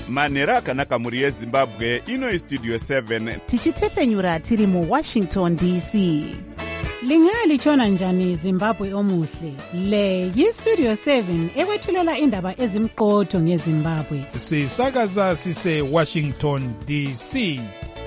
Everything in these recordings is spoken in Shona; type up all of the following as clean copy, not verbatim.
manhero akanaka mhuri yezimbabwe. Ino istudio 7 tichitefenyura tiri muWashington DC. Lingalitshona njani Zimbabwe omuhle? Le yistudio 7 ekwethulela indaba ezimqotho ngeZimbabwe. Sisakaza sise Washington DC.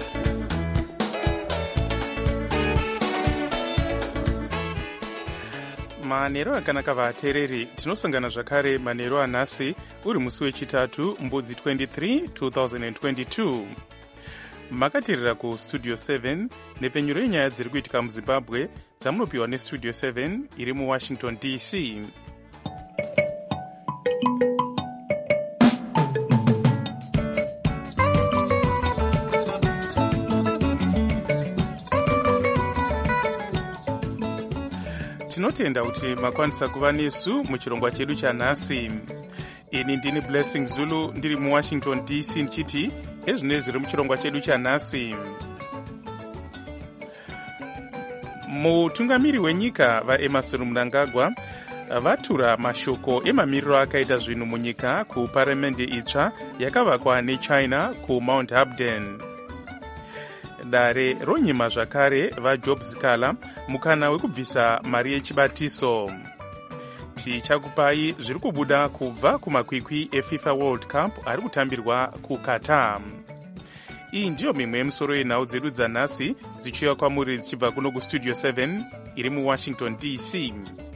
Manhero akanaka vateereri, tinosangana zvakare manhero anhasi uri musi wechitatu mbudzi 23 2022. Makatirira kustudio 7 nepfenyuro yenyaya dziri kuitika muZimbabwe dzamunopiwa nestudio 7 iri muWashington DC. Tinotenda kuti makwanisa kuva nesu muchirongwa chedu chanhasi. Ini ndini Blessing Zulu ndiri muWashington DC ndichiti ezvine zviri muchirongwa chedu chanhasi. Mutungamiri wenyika vaEmmerson Mnangagwa vatura mashoko emamiriro akaita zvinhu munyika kuparamende itsva yakavakwa neChina kuMount Habden. Dare ronyima zvakare vaJob Zikala mukana wekubvisa mari yechibatiso. Tichakupai zviri kubuda kubva kumakwikwi eFIFA World Cup ari kutambirwa kuQatar. Iyi ndiyo mimwe yemisoro yenhau dzedu dzanhasi dzichiuya kwamuri dzichibva kuno kustudio 7 iri muWashington DC.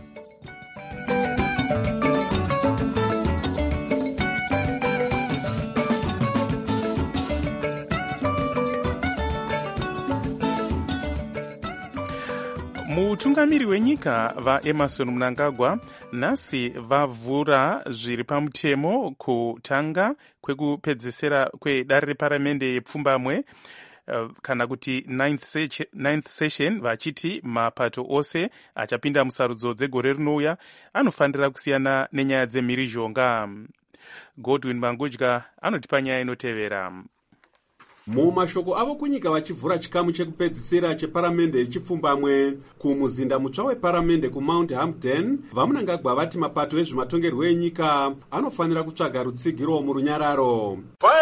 Mutungamiri wenyika vaEmmerson Mnangagwa nhasi vavhura zviri pamutemo kutanga kwekupedzesera kwedare reparamende yepfumbamwe kana kuti 9th session, vachiti mapato ose achapinda musarudzo dzegore rinouya anofanira kusiyana nenyaya dzemhirizhonga. Godwin Mangudya anotipa nyaya inotevera. Mumashoko avo kunyika vachivhura chikamu chekupedzisira cheparamende yechipfumbamwe kumuzinda mutsva weparamende kuMount Hampden, vaMnangagwa vati mapato ezvematongerwo enyika anofanira kutsvaga rutsigiro murunyararo.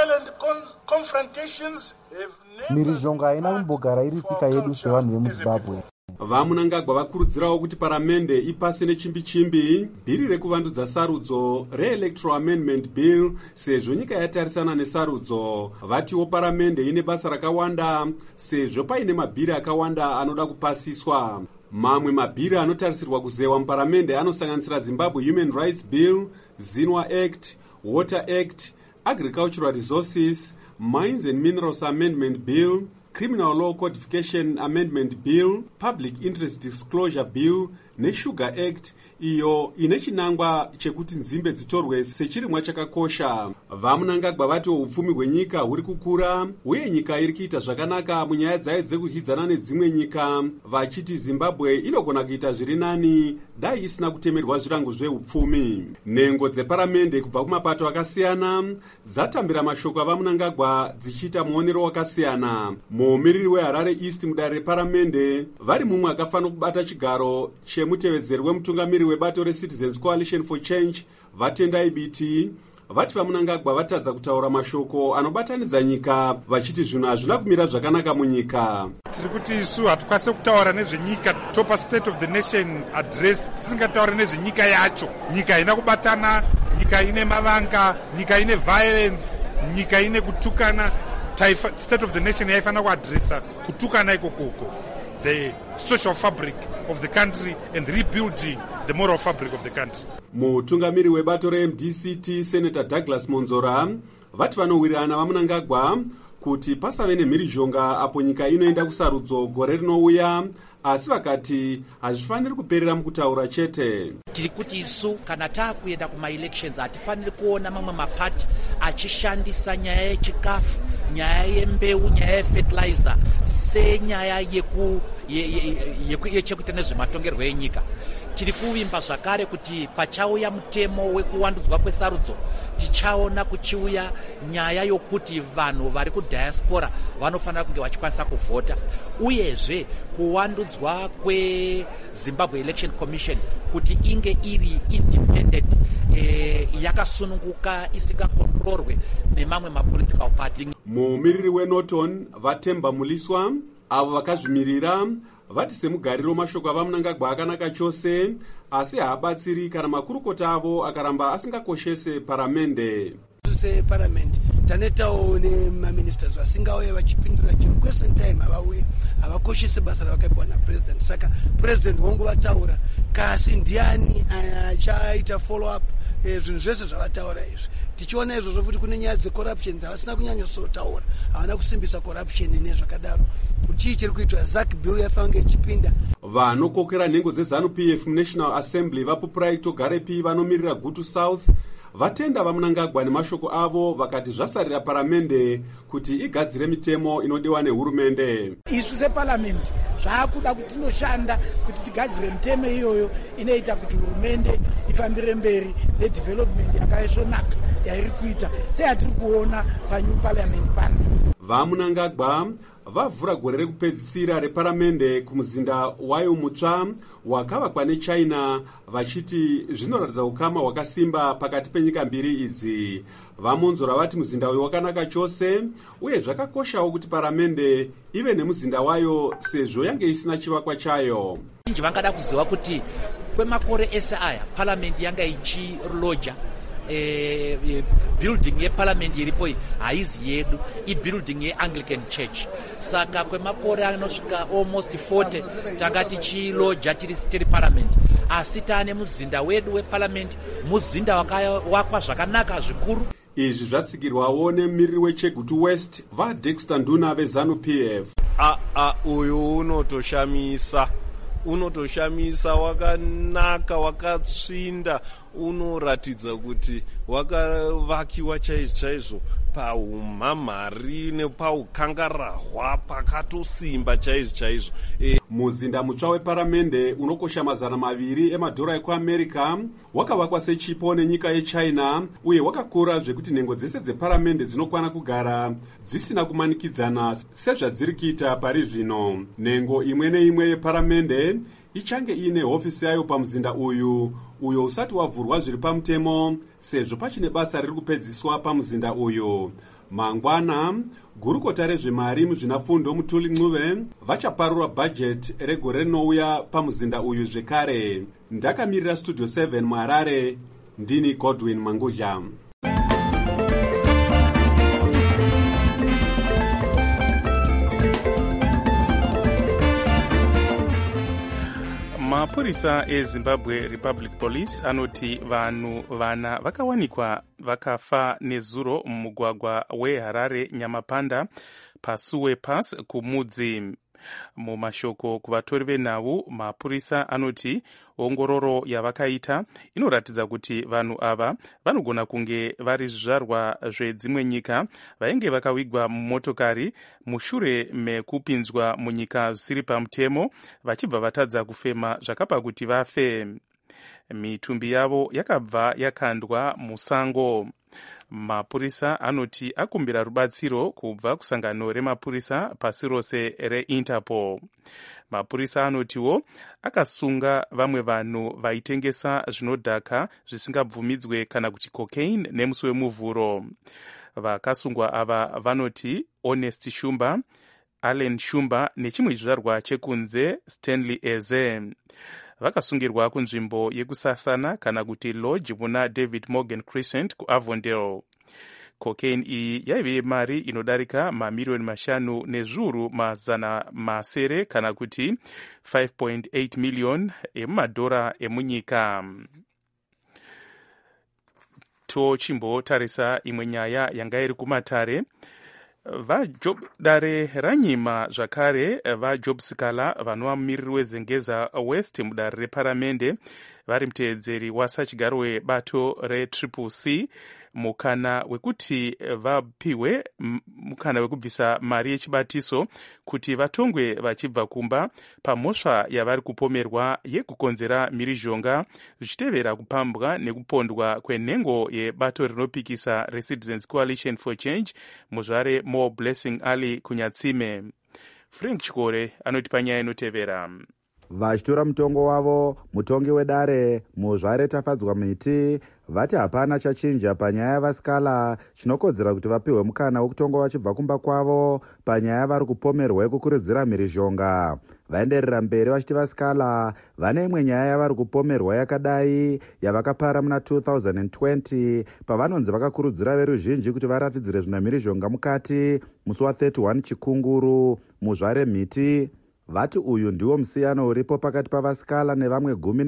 Mhirizhonga haina kumbogara iri tsika yedu sevanhu vemuZimbabwe. VaMnangagwa vakurudzirawo kuti paramende ipase nechimbi-chimbi bhiri rekuvandudza sarudzo re-Electoral Amendment Bill sezvo nyika yatarisana nesarudzo. Vatiwo paramende ine basa rakawanda sezvo paine mabhiri akawanda anoda kupasiswa. Mamwe mabhiri anotarisirwa kuzewa muparamende anosanganisira Zimbabwe Human Rights Bill, Zinwa Act, Water Act, Agricultural Resources, Mines and Minerals Amendment Bill, Criminal Law Codification Amendment Bill, Public Interest Disclosure Bill neSugar Act, iyo ine chinangwa chekuti nzimbe dzitorwe sechirimwa chakakosha. VaMnangagwa vatiwo upfumi hwenyika huri kukura uye nyika iri kuita zvakanaka munyaya dzayo dzekudyidzana nedzimwe nyika, vachiti Zimbabwe inogona kuita zviri nani dai isina kutemerwa zvirango zveupfumi. Nhengo dzeparamende kubva kumapato akasiyana dzatambira mashoko avaMnangagwa dzichiita muonero wakasiyana. Muomiriri weHarare East mudare reparamende vari mumwe akafanira kubata chigaro chemutevedzeri wemutungamiri webato reCitizens Coalition for Change vatendai biti vati vaMnangagwa vatadza kutaura mashoko anobatanidza nyika vachiti zvinhu hazvina kumira zvakanaka munyika. Tiri kuti isu hatukwanise kutaura nezvenyika topa State of the Nation address tisingataura nezvenyika yacho. Nyika haina kubatana, nyika ine mavanga, nyika ine violence, nyika ine kutukana. State of the Nation yaifanira kuadresa kutukana ikokoko, the social fabric of the country and rebuilding the moral fabric of the country. Mutungamiri webato reMDCT Senator Douglas Monzora vati vanowirirana vaMnangagwa kuti pasave nemhirizhonga apo nyika inoenda kusarudzo gore rinouya, asi vakati hazvifaniri kuperera mukutaura chete. Tiri kuti isu kana taakuenda kuma-elections hatifaniri kuona mamwe mapati achishandisa nyaya yechikafu, nyaya yembeu, nyaya yefertilizer senyaya yechekuita nezvematongerwo enyika. Tiri kuvimba zvakare kuti pachauya mutemo wekuwandudzwa kwesarudzo tichaona kuchiuya nyaya yokuti vanhu vari kudiaspora vanofanira kunge vachikwanisa kuvhota, uyezve kuwandudzwa kweZimbabwe Election Commission kuti inge iri independent, yakasununguka, isingakontrol vaongororwe nemamwe mapolitical party. Mumiriri weNorton Vatemba Muliswa avo vakazvimirira vati semugariro mashoko avaMnangagwa akanaka chose, asi haabatsiri kana makurukota avo akaramba asingakoshese paramende. Parliament tanetawo nemaministers vasingauye vachipindura chero question time havakoshese basa ravakaipiwa napresident. Saka president wonguvataura kasi ndiani achaita follow up zvinhu zvese zvavataura izvi. Tichiona izvozvo kuti kune nyaya dzecorruption dzavasina kunyanyosotaura, havana kusimbisa corruption nezvakadaro. Chii chiri kuitwa? Zack Bill yafange ichipinda. Vanokokera nhengo dzeZANU-PF muNational Assembly vaPupraito Garepi vanomirira Gutu South vatenda vaMnangagwa nemashoko avo, vakati zvasarira paramende kuti igadzire mitemo inodiwa nehurumende. Isu separliament zvaakuda kuti tinoshanda kuti tigadzire mitemo iyoyo inoita kuti hurumende ifambire mberi nedevelopment yakaisvonaka yairi kuita seyatiri kuona panew parliament pano. VaMnangagwa vavhura gore rekupedzisira reparamende kumuzinda wayo mutsva wakavakwa neChina, vachiti zvinoratidza ukama hwakasimba pakati penyika mbiri idzi. Vamonzora vati muzinda uyu wakanaka chose uye zvakakoshawo kuti paramende ive nemuzinda wayo sezvo yange isina chivakwa chayo. Vangada kuziva kuti kwemakore ese aya parliament yanga ichiloja building yeparliament iripo haizi yedu, ibuilding yeAnglican Church. Saka kwemakore anosvika almost 40 tanga tichiloja tiri parliament, asi taane muzinda wedu weparliament, muzinda wakavakwa zvakanaka zvikuru. Izvi zvatsigirwawo nemumiriri weChegutu West vaDexter Nduna veZANU-PF. Uyu unotoshamisa wakanaka, wakatsvinda, unoratidza kuti wakavakiwa chaizvo paumhamhari nepaukangarahwa pakatosimba chaizvo. Muzinda mutsva weparamende unokosha $200 emadhora ekuAmerica wakavakwa sechipo nenyika yeChina uye wakakura zvekuti nhengo dzese dzeparamende dzinokwana kugara dzisina kumanikidzana sezvadziri kuita pari zvino. Nhengo imwe neimwe yeparamende ichange ine hofisi yayo pamuzinda uyo usati wavhurwa zviri pamutemo, sezvo pachine basa riri kupedziswa pamuzinda uyo. Mangwana gurukota rezvemari muzvinafundo Mutuli Ncube vachaparura bhajeti regore rinouya pamuzinda uyu zvekare. Ndakamirira Studio 7 muHarare, ndini Godwin Manguja. Mapurisa eZimbabwe Republic Police anoti vana vakawanikwa vakafa nezuro mumugwagwa weHarare Nyamapanda paSuwe Pass kumudzi. Mumashoko kuvatori venhau, mapurisa anoti ongororo yavakaita inoratidza kuti vanhu ava vanogona kunge vari zvizvarwa zvedzimwe nyika vainge vakawigwa mumotokari mushure mekupinzwa munyika zvisiri pamutemo vachibva vatadza kufema zvakapa kuti vafe. Mitumbi yavo yakabva yakandwa musango. Mapurisa anoti akumbira rubatsiro kubva kusangano remapurisa pasi rose reInterpol. Mapurisa anotiwo akasunga vamwe vanhu vaitengesa zvinodhaka zvisingabvumidzwe kana kuti cocaine nemusi wemuvhuro. Vakasungwa ava vanoti Honest Shumba, Allen Shumba nechimwe chizvarwa chekunze Stanley Eze. Vakasungirwa kunzvimbo yekusasana kana kuti lodge muna David Morgan Crescent kuAvondale. Cocaine iyi yaive mari inodarika mamiliyoni 5 nezviuru mazana masere kana kuti 5.8 million emumadhora emunyika. Tochimbotarisa imwe nyaya yanga iri kumatare. Dare ranyima zvakare vaJob Sikala vanova mumiriri weZengeza West mudare reparamende vari muteedzeri wasachigaro webato reCCC mukana wekuti vapiwe mukana wekubvisa mari yechibatiso kuti vatongwe vachibva kumba pamhosva yavari kupomerwa yekukonzera mhirizhonga zvichitevera kupambwa nekupondwa kwenhengo yebato rinopikisa reCitizens Coalition for Change muzvare More Blessing Ali Kunyatsime. Frank Chikore anoti panyaya inotevera. Vachitora mutongo wavo, mutongi wedare muzvare Tafadzwa Miti vati hapana chachinja panyaya yavasikala chinokodzera kuti vapiwe mukana wekutonga vachibva kumba kwavo panyaya vari kupomerwa yekukurudzira mhirizhonga. Vaenderera mberi vachiti vasikala vane imwe nyaya yavari kupomerwa yakadai yavakapara muna 2020 pavanonzi vakakurudzira veruzhinji kuti varatidzire zvina mhirizhonga mukati musi wa31 Chikunguru muzvare mhiti. Vati uyu ndiwo musiyano uripo pakati pavasikala nevamwe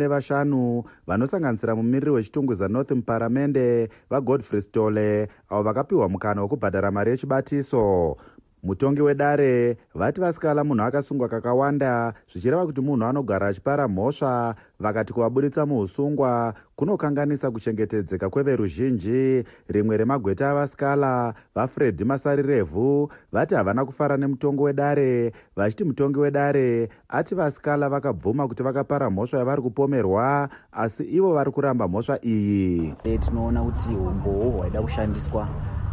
15 vanosanganisira mumiriri wechitungwiza North muparamende vaGodfrey Stole avo vakapiwa mukana wekubhadhara mari yechibatiso. Mutongi wedare vati vasikala munhu akasungwa kakawanda zvichireva kuti munhu anogara achipara mhosva, vakati kuvaburitsa muusungwa kunokanganisa kuchengetedzeka kweveruzhinji. Rimwe remagweta avasikala vaFred Masarirevhu vati havana kufara nemutongi wedare, vachiti mutongi wedare ati vasikala vakabvuma kuti vakapara mhosva yavari kupomerwa asi ivo vari kuramba mhosva iyi. Tinoona kuti umboo hwaida kushandiswa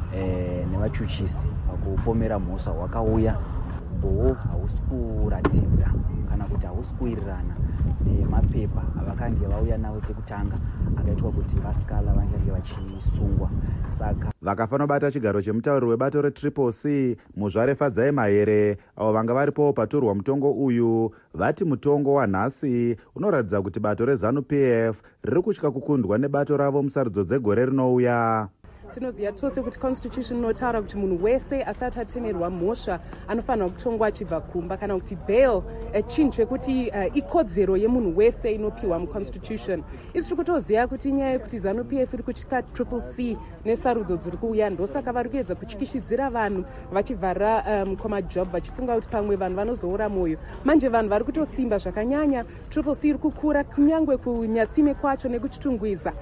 nevachuchisi pakupomera mhosva hwakauya. Umboo hausi kuratidza kana kuti hausi kuwirirana nemapepa avakange vauya nawo pekutanga akaitwa kuti vasikala vange vachisungwa. Saka vakafanira bata chigaro chemutauriri webato reCCC muzvare Fadzai Mahere avo vanga varipo paturwa mutongo uyu vati mutongo wanhasi unoratidza kuti bato reZANU-PF riri kutya kukundwa nebato ravo musarudzo dzegore rinouya. Tinoziva tose kuti constitution inotaura kuti munhu wese asati atemerwa mhosva anofanira kutongwa achibva kumba, kana kuti bail chinhu chekuti ikodzero yemunhu wese inopiwa muconstitution. Isi tiri kutoziva kuti nyaya yekuti ZANU-PF iri kutya CCC nesarudzo dziri kuuya, ndosaka vari kuedza kutyishidzira vanhu vachivhara mukomajob vachifunga kuti pamwe vanhu vanozoora mwoyo. Manje vanhu vari kutosimba zvakanyanya. CCC iri kukura kunyangwe kunyatsime kwacho nekuchitungwiza.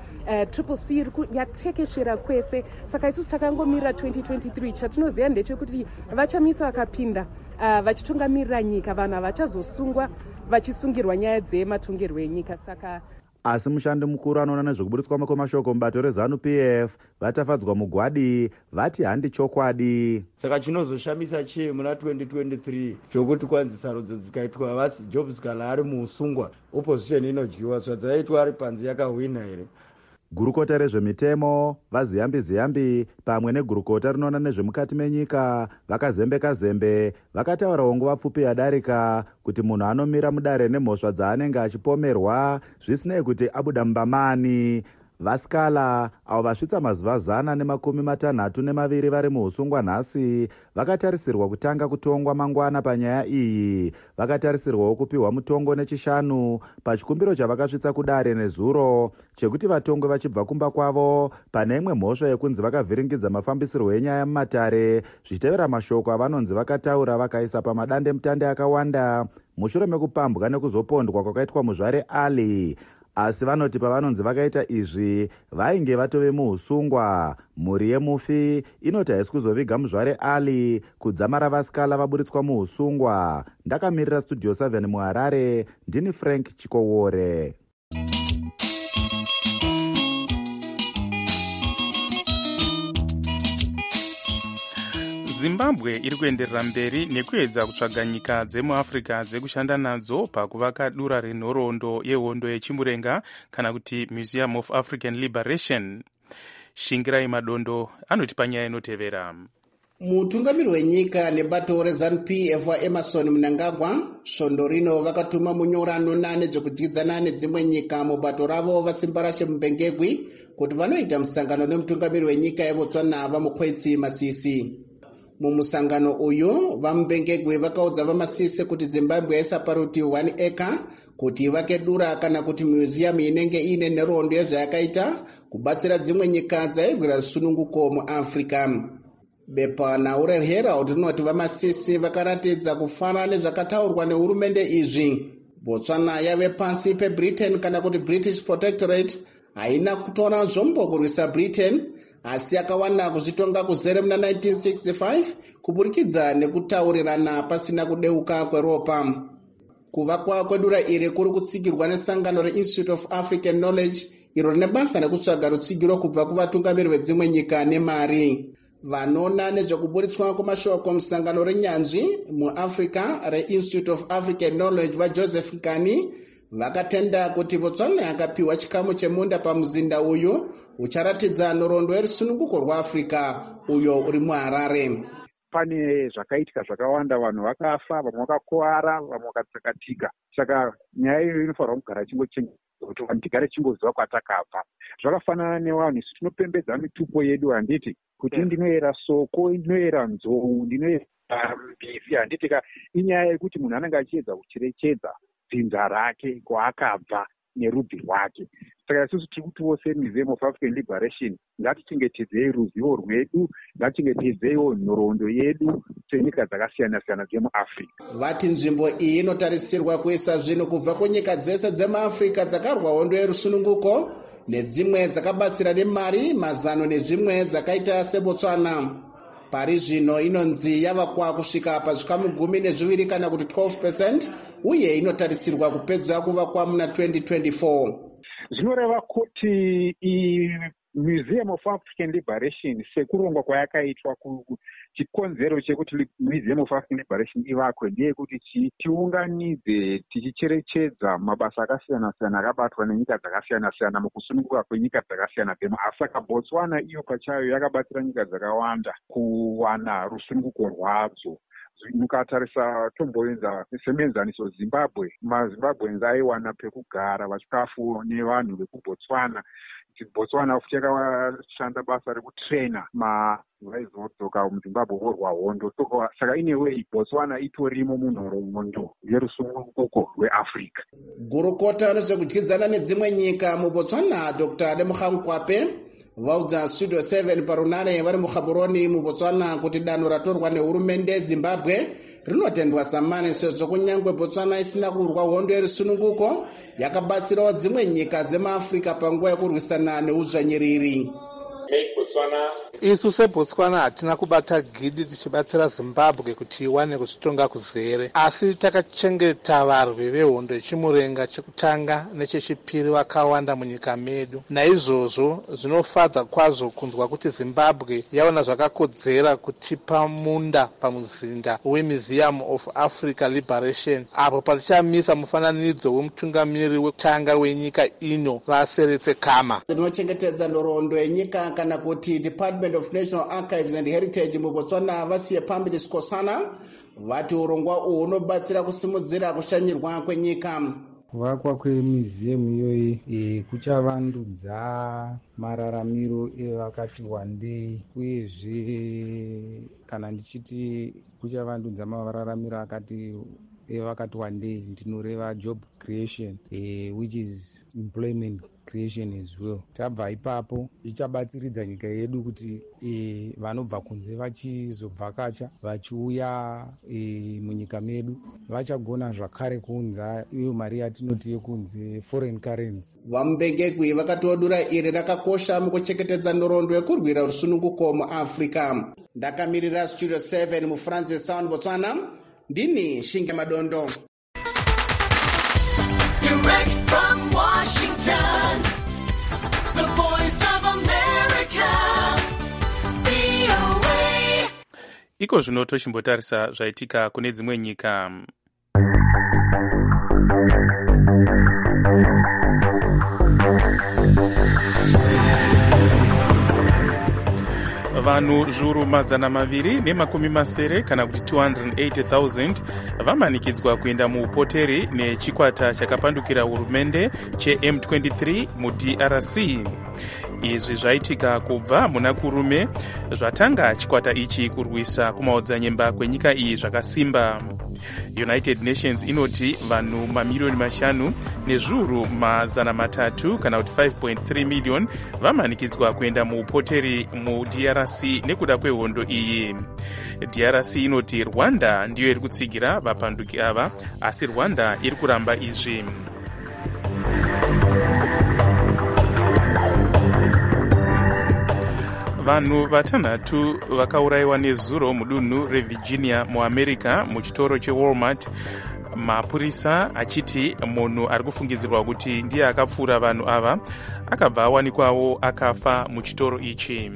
CCC yatekeshera kwese. Saka isusu takangomirira 2023. Chatinoziva ndechekuti vachamisa vakapinda vachitungamirira nyika, vanhu havachazosungwa vachisungirwa nyaya dzematongerwo enyika. Saka asi mushandi mukuru anoona nezvekuburitswa kwamashoko mubato reZANU-PF vatafadzwa mugwadi vati handi chokwadi. Saka chinozoshamisa chii muna 2023 chokuti kwanzi sarudzo dzikaitwa vasi Jobs kana ari muusungwa, opposition inodyiwa, zvadzaitwa ari panzi yakahwina here. Gurukota rezvemitemo vaziyambi-ziyambi pamwe negurukota rinoona nezvemukati menyika vakazembe-kazembe vakataurawo nguva pfupi yadarika kuti munhu anomira mudare nemhosva dzaanenge achipomerwa zvisinei kuti abuda mumbamani. Vasikala avo vasvitsa mazuva 162 vari muusungwa nhasi vakatarisirwa kutanga kutongwa mangwana panyaya iyi. Vakatarisirwawo kupiwa mutongo nechishanu pachikumbiro chavakasvitsa kudare nezuro chekuti vatongwe vachibva kumba kwavo pane imwe mhosva yekunzi vakavhiringidza mafambisirwo enyaya mumatare, zvichitevera mashoko avanonzi vakataura vakaisa pamadande mutande akawanda mushure mekupambwa nekuzopondwa kwakaitwa muzvare Ali. Asi vanoti pavanonzi vakaita izvi vainge vatove muusungwa. Mhuri yemufi inoti haisi kuzoviga muzvare Ali kudzamara vasikala vaburitswa muusungwa. Ndakamirira Studio 7 muHarare, ndini Frank Chikowore. Zimbabwe iri kuenderera mberi nekuedza kutsvaga nyika dzemuAfrica dzekushanda nadzo pakuvaka dura renhoroondo yehondo yechimurenga kana kuti Museum of African Liberation. Shingirai Madondo anoti panyaya inotevera. Mutungamiri wenyika nebato reZANU-PF waEmerson Mnangagwa svondo rino vakatuma munyorano 8 dzokudyidzana nedzimwe nyika mubato ravo vasimbarashe mubengegwi kuti vanoita musangano nemutungamiri wenyika yeBotswana vaMukwetsi Masisi. Mumusangano uyu vamubengegwe vakaudza vaMasisi kuti Zimbabwe yaisa parutivi 1 acre kuti ivake dura kana kuti museum inenge ine nhoroondo yezvayakaita kubatsira dzimwe nyika dzairwira rusununguko muAfrica. Bepa naure Herald rinoti vaMasisi vakaratidza kufara nezvakataurwa nehurumende izvi. Botswana yave pasi peBritain kana kuti British Protectorate haina kutora zvombo kurwisa Britain asi yakawana kuzvitonga kuzere muna 1965 kuburikidza nekutaurirana pasina kudeuka kweropa. Kuvakwa kwedura iri kuri kutsigirwa nesangano reInstitute of African Knowledge iro rine basa rekutsvaga rutsigiro kubva kuvatungamiri vedzimwe nyika nemari. Vanoona nezvekuburitswa kwamashoko musangano renyanzvi muAfrica reInstitute of African Knowledge vaJoseph Nkani vakatenda kuti Botswana yakapiwa chikamu chemunda pamuzinda uyu ucharatidza nhoroondo yerusununguko rwaAfrica uyo uri muHarare. Pane zvakaitika zvakawanda, vanhu vakafa, vamwe vakakuwara, vamwe vakatsakatika. Saka nyaya iyo inofanirwa kugara chingochengetedzwa kuti vanhu tigare chingoziva kwatakabva. Zvakafanana nevanhu isu tinopembedza mitupo yedu, handiti kuti ndinoyera soko, ndinoyera nzou, ndinoyera mbizi, handiti inyaya yekuti munhu anenge achiedza kucherechedza dzinza rake kwaakabva nerudzi rwake. Saka isusu tiri kuti vose Museum of African Liberation ngatichengetedzei ruzivo rwedu, ngatichengetedzeiwo nhoroondo yedu senyika dzakasiyana-siyana dzemuAfrica. Vati nzvimbo iyi inotarisirwa kuisa zvinhu kubva kunyika dzese dzemuAfrica dzakarwa hondo yerusununguko nedzimwe dzakabatsira nemari, mazano nezvimwe dzakaita seBotswana. Pari zvino inonzi yavakwa kusvika pazvikamu 12 kana kuti 12%, uye inotarisirwa kupedzwa kuvakwa muna 2024. Zvinoreva kuti Museum of African Liberation sekurongwa kwayakaitwa, chikonzero chekuti Museum of African Liberation ivakwe ndeyekuti tiunganidze tichicherechedza mabasa akasiyana-siyana akabatwa nenyika dzakasiyana-siyana mukusununguka kwenyika dzakasiyana dzemuAfrica. Botswana iyo pachayo yakabatsira nyika dzakawanda kuwana rusununguko rwadzo. Mukatarisa tomboenza semenzaniso Zimbabwe, maZimbabweans aiwana pekugara vachikafu nevanhu vekuBotswana. Botswana futi yakashanda basa rekutraina vaizodzoka muZimbabwe vorwa hondo. Saka inewei Botswana itorimo munhoroondo yerusununguko rweAfrica. Gurukota nezvekudyidzana nedzimwe nyika muBotswana, Dr. Demukhankwape, vaudza Studio 7 parunare vari muGaborone muBotswana kuti danho ratorwa nehurumende yeZimbabwe rinotendwa samani, sezvo kunyangwe Botswana isina kurwa hondo yerusununguko yakabatsirawo dzimwe nyika dzemuAfrica panguva yekurwisana neudzvanyiriri. Isu seBotswana hatina kubata gidi tichibatsira Zimbabwe kuti iwane kuzvitonga kuzere, asi takachengeta varwi vehondo yechimurenga chekutanga nechechipiri vakawanda munyika medu. Naizvozvo zvinofadza kwazvo kunzwa kuti Zimbabwe yaona zvakakodzera kutipa munda pamuzinda weMuseum of Africa Liberation, apo patichamisa mufananidzo wemutungamiri wekutanga wenyika ino vaseretse Khama. Tinochengetedza nhoroondo yenyika kana kuti Department of National Archives and Heritage muBotswana vasiye pamberi Skosana vati urongwa uhu unobatsira kusimudzira kushanyirwa kwenyika. Kuvakwa kwemuseum iyoyi kuchavandudza mararamiro evakati wandei, uyezve kana ndichiti kuchavandudza mararamiro evakati wandei ndinoreva job creation, which is employment creation as well. Tabva ipapo ichabatsiridza nyika yedu kuti vanobva kunze vachizobvakacha vachiuya munyika medu vachagona zvakare kuunza iyo mari yatinoti yekunze foreign currency. Vamubengegwi vakatodura iri rakakosha mukuchengetedza nhoroondo yekurwira rusununguko muAfrica. Ndakamirira Studio 7 muFrancis Sound Botswana, ndini Shinge Madondo. Direct from Washington, the voice of America, VOA. Iko zvino tochimbotarisa zvaitika kune dzimwe nyika. Vanhu zviuru 200 kana kuti 280,000 vamanikidzwa kuenda muupoteri nechikwata chakapandukira hurumende cheM23 muDRC. Izvi zvaitika kubva muna kurume zvatanga chikwata ichi kurwisa kumaodzanyemba kwenyika iyi zvakasimba. United Nations inoti vanhu mamiliyoni 5 nezviuru 300 kana kuti 5.3 million vamanikidzwa kuenda muupoteri muDRC nekuda kwehondo iyi. DRC inoti Rwanda ndiyo iri kutsigira vapanduki ava, asi Rwanda iri kuramba izvi. Vanhu 6 vakaurayiwa nezuro mudunhu reVirginia muAmerica muchitoro cheWalmart, mapurisa achiti munhu ari kufungidzirwa kuti ndiye akapfura vanhu ava akabva awanikwawo akafa muchitoro ichi.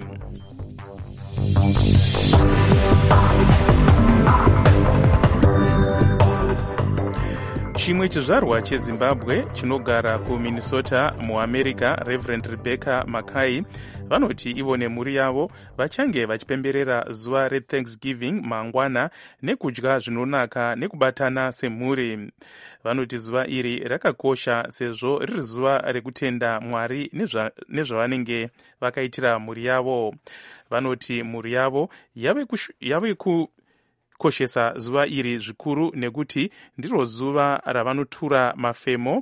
chimwe chizvarwa chezimbabwe chinogara kuminnesota muamerica, Reverend Rebecca Mackay, vanoti ivo nemhuri yavo vachange vachipemberera zuva rethanksgiving mangwana nekudya zvinonaka nekubatana semhuri. Vanoti zuva iri rakakosha sezvo riri zuva rekutenda Mwari nezvavanenge vakaitira mhuri yavo. Vanoti mhuri yavo yave kukoshesa zuva iri zvikuru nekuti ndiro zuva ravanotura mafemo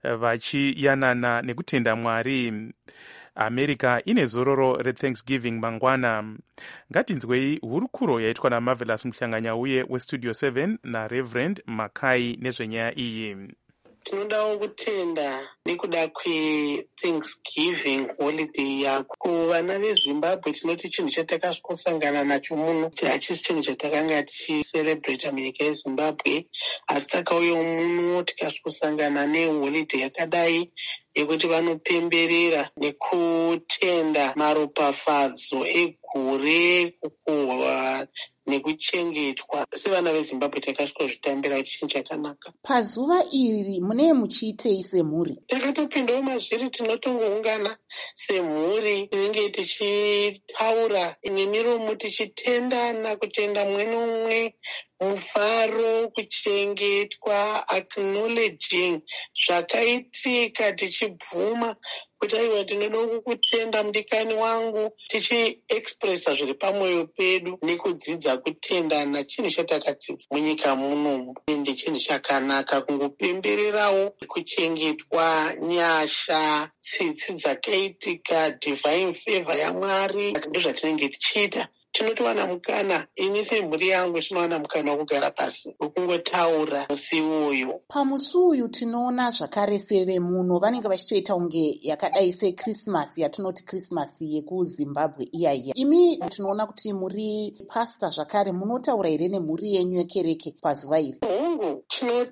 vachiyanana nekutenda Mwari. America ine zororo rethanksgiving mangwana. Ngatinzwei hurukuro yaitwa naMarvelous Muhlanganyauye westudio 7 naReverend Mackay nezvenyaya iyi. Tinodawo kutenda nekuda kwethanksgiving holiday yako. Kuvana vezimbabwe tinoti chinhu chatakasangana nacho muno hachisi chinhu chatakanga tichicerebrata munyika yezimbabwe, asi takauyawo muno tikasangana neholiday yakadai yekuti vanopemberera nekutenda maropafadzo egore, kukohwa nekuchengetwa. Sevana vezimbabwe takasvika zvitambira kuti chinhu chakanaka. Pazuva iri mune muchiitei semhuri? Takatopindawo mazviri tinotongoungana semhuri, tinenge tichitaura nemiromo tichitendana, kutenda mumwe nomumwe, mufaro, kuchengetwa, acknowledging zvakaitika, tichibvuma kuti aiwa tinoda kukutenda mudikani wangu, tichiexpressa zviri pamwoyo pedu nekudzidza kutendana. Chinhu chatakadzidza munyika muno ende chinhu chakanaka kungopembererawo kuchengetwa, nyasha, tsitsi dzakaitika, divine favor yaMwari. Ndozvatinenge tichiita. Tinotowana mukana, ini semhuri yangu tinowana mukana wokugara pasi wokungotaura musi uyu. Pamusi uyu tinoona zvakare sevemuno vanenge vachitoita unge yakadai sekrismasi, yatinoti krismasi yekuzimbabwe iyaiya. Imi tinoona kuti muri pasta zvakare, munotaura here nemhuri yenyu yekereke pazuva iri? Hongu,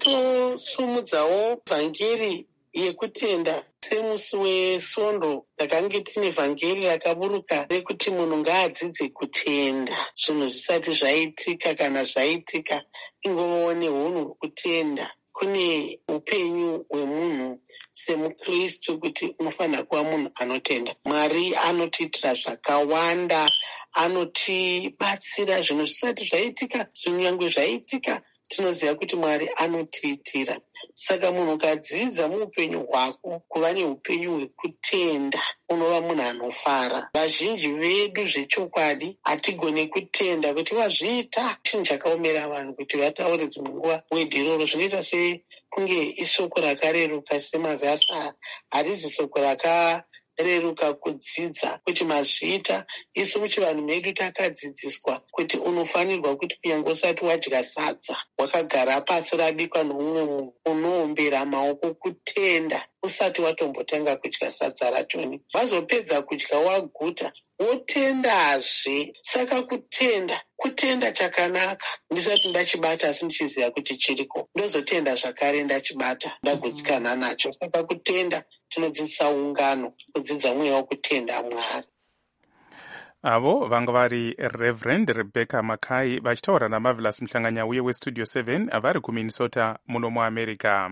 tinotosumudzawo vhangeri yekutenda. Semusi weSondo takange tine vhangeri rakaburuka rekuti munhu ngaadzidze kutenda. Zvinhu zvisati zvaitika, kana zvaitika ingovawo neunhu hwekutenda. Kune upenyu hwemunhu semukristu kuti unofanira kuva munhu anotenda. Mwari anotiitira zvakawanda, anotibatsira zvinhu zvisati zvaitika, zvinyangwe zvaitika tinoziva kuti Mwari anotiitira. Saka munhu ukadzidza muupenyu hwako kuva neupenyu hwekutenda, unova munhu anofara. Vazhinji vedu zvechokwadi hatigone kutenda kuti vazviita. Chinhu chakaomera vanhu kuti vataure dzimwe nguva wedhiroro, zvinoita sekunge ishoko rakareruka semavhasi. Harizi shoko rakareruka kudzidza kuti mazviita. Isu muchivanhu medu takadzidziswa kuti unofanirwa kuti kunyange usati wadya sadza, wakagara pasi rabikwa nomumwe munhu, unoombera maoko kutenda usati watombotanga kudya sadza rachoni. Vazopedza kudya waguta, wotendazve. Saka kutenda chakanaka. Ndisati ndachibata asi ndichiziva kuti chiriko, ndozotenda zvakare ndachibata, ndagutsikana nacho. Saka kutenda tinodzidzisa ungano, kudzidza mweya wokutenda Mwari. Avo vanga vari Reverend Rebecca Mackay vachitaura naMarvelous Muhlanganyauye westudio 7 vari kuMinnesota muno muAmerica.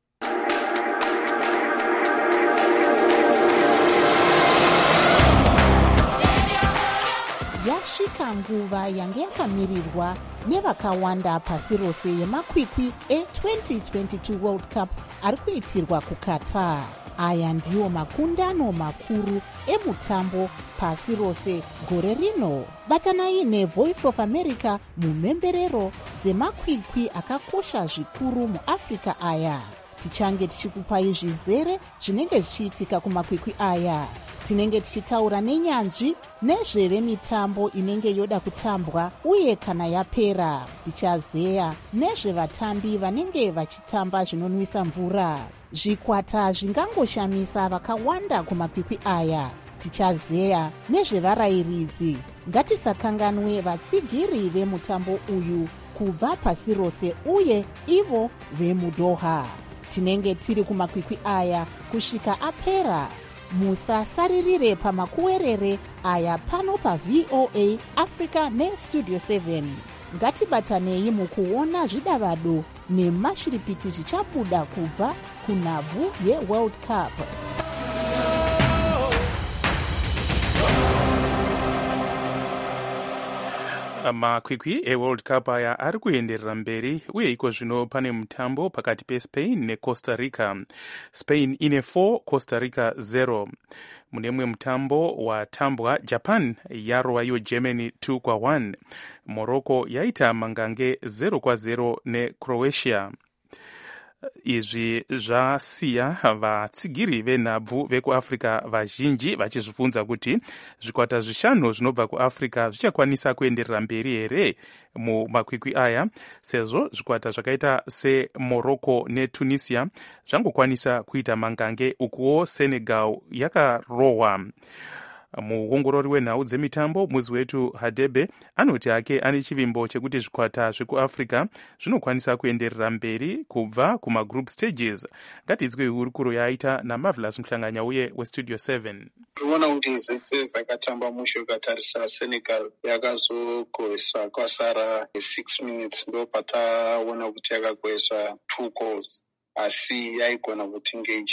Yasvika nguva yange yakamirirwa nevakawanda pasi rose yemakwikwi e2022 World Cup ari kuitirwa kuQatar. Aya ndiwo makundano makuru emutambo pasi rose gore rino. Batanai neVoice of America mumhemberero dzemakwikwi akakosha zvikuru muAfrica aya. Tichange tichikupai zvizere zvinenge zvichiitika kumakwikwi aya. Tinenge tichitaura nenyanzvi nezvevemitambo inenge yoda kutambwa uye kana yapera. Tichazeya nezvevatambi vanenge vachitamba zvinonwisa mvura. Zvikwata zvingangoshamisa vakawanda kumakwikwi aya. Tichazeya nezvevarayiridzi. Ngatisakanganwe vatsigiri vemutambo uyu kubva pasi rose uye ivo vemuDoha. Tinenge tiri kumakwikwi aya kusvika apera. Musasaririre pamakuwerere aya pano paVOA Africa nestudio 7. ngatibatanei mukuona zvidavado nemashiripiti zvichabuda kubva kunhabvu yeworld cup. Makwikwi eworld cup aya ari kuenderera mberi uye iko zvino pane mutambo pakati peSpain neCosta Rica. Spain ine 4, Costa Rica 0. Mune mumwe mutambo watambwa, Japan yarova iyo Germany 2-1. Morocco yaita mangange 0-0 neCroatia. Izvi zvasiya vatsigiri venhabvu vekuafrica vazhinji vachizvibvunza kuti zvikwata zvishanu zvinobva kuafrica zvichakwanisa kuenderera mberi here mumakwikwi aya, sezvo zvikwata zvakaita seMorocco neTunisia zvangokwanisa kuita mangange, ukuwo Senegal yakarohwa. Muongorori wenhau dzemitambo muzi wetu Hadebe anoti hake ane chivimbo chekuti zvikwata zvekuafrica zvinokwanisa kuenderera mberi kubva kumagroup stages. Ngatidzwe hurukuro yaita naMarvelous Mhlanganya uye westudio 7. Tinoona kuti zvese zvakatamba mushe ukatarisa Senegal yakazogoheswa kwasara 6 minutes ndopataona kuti yakagoheswa 2 goals, asi yaigona kutinge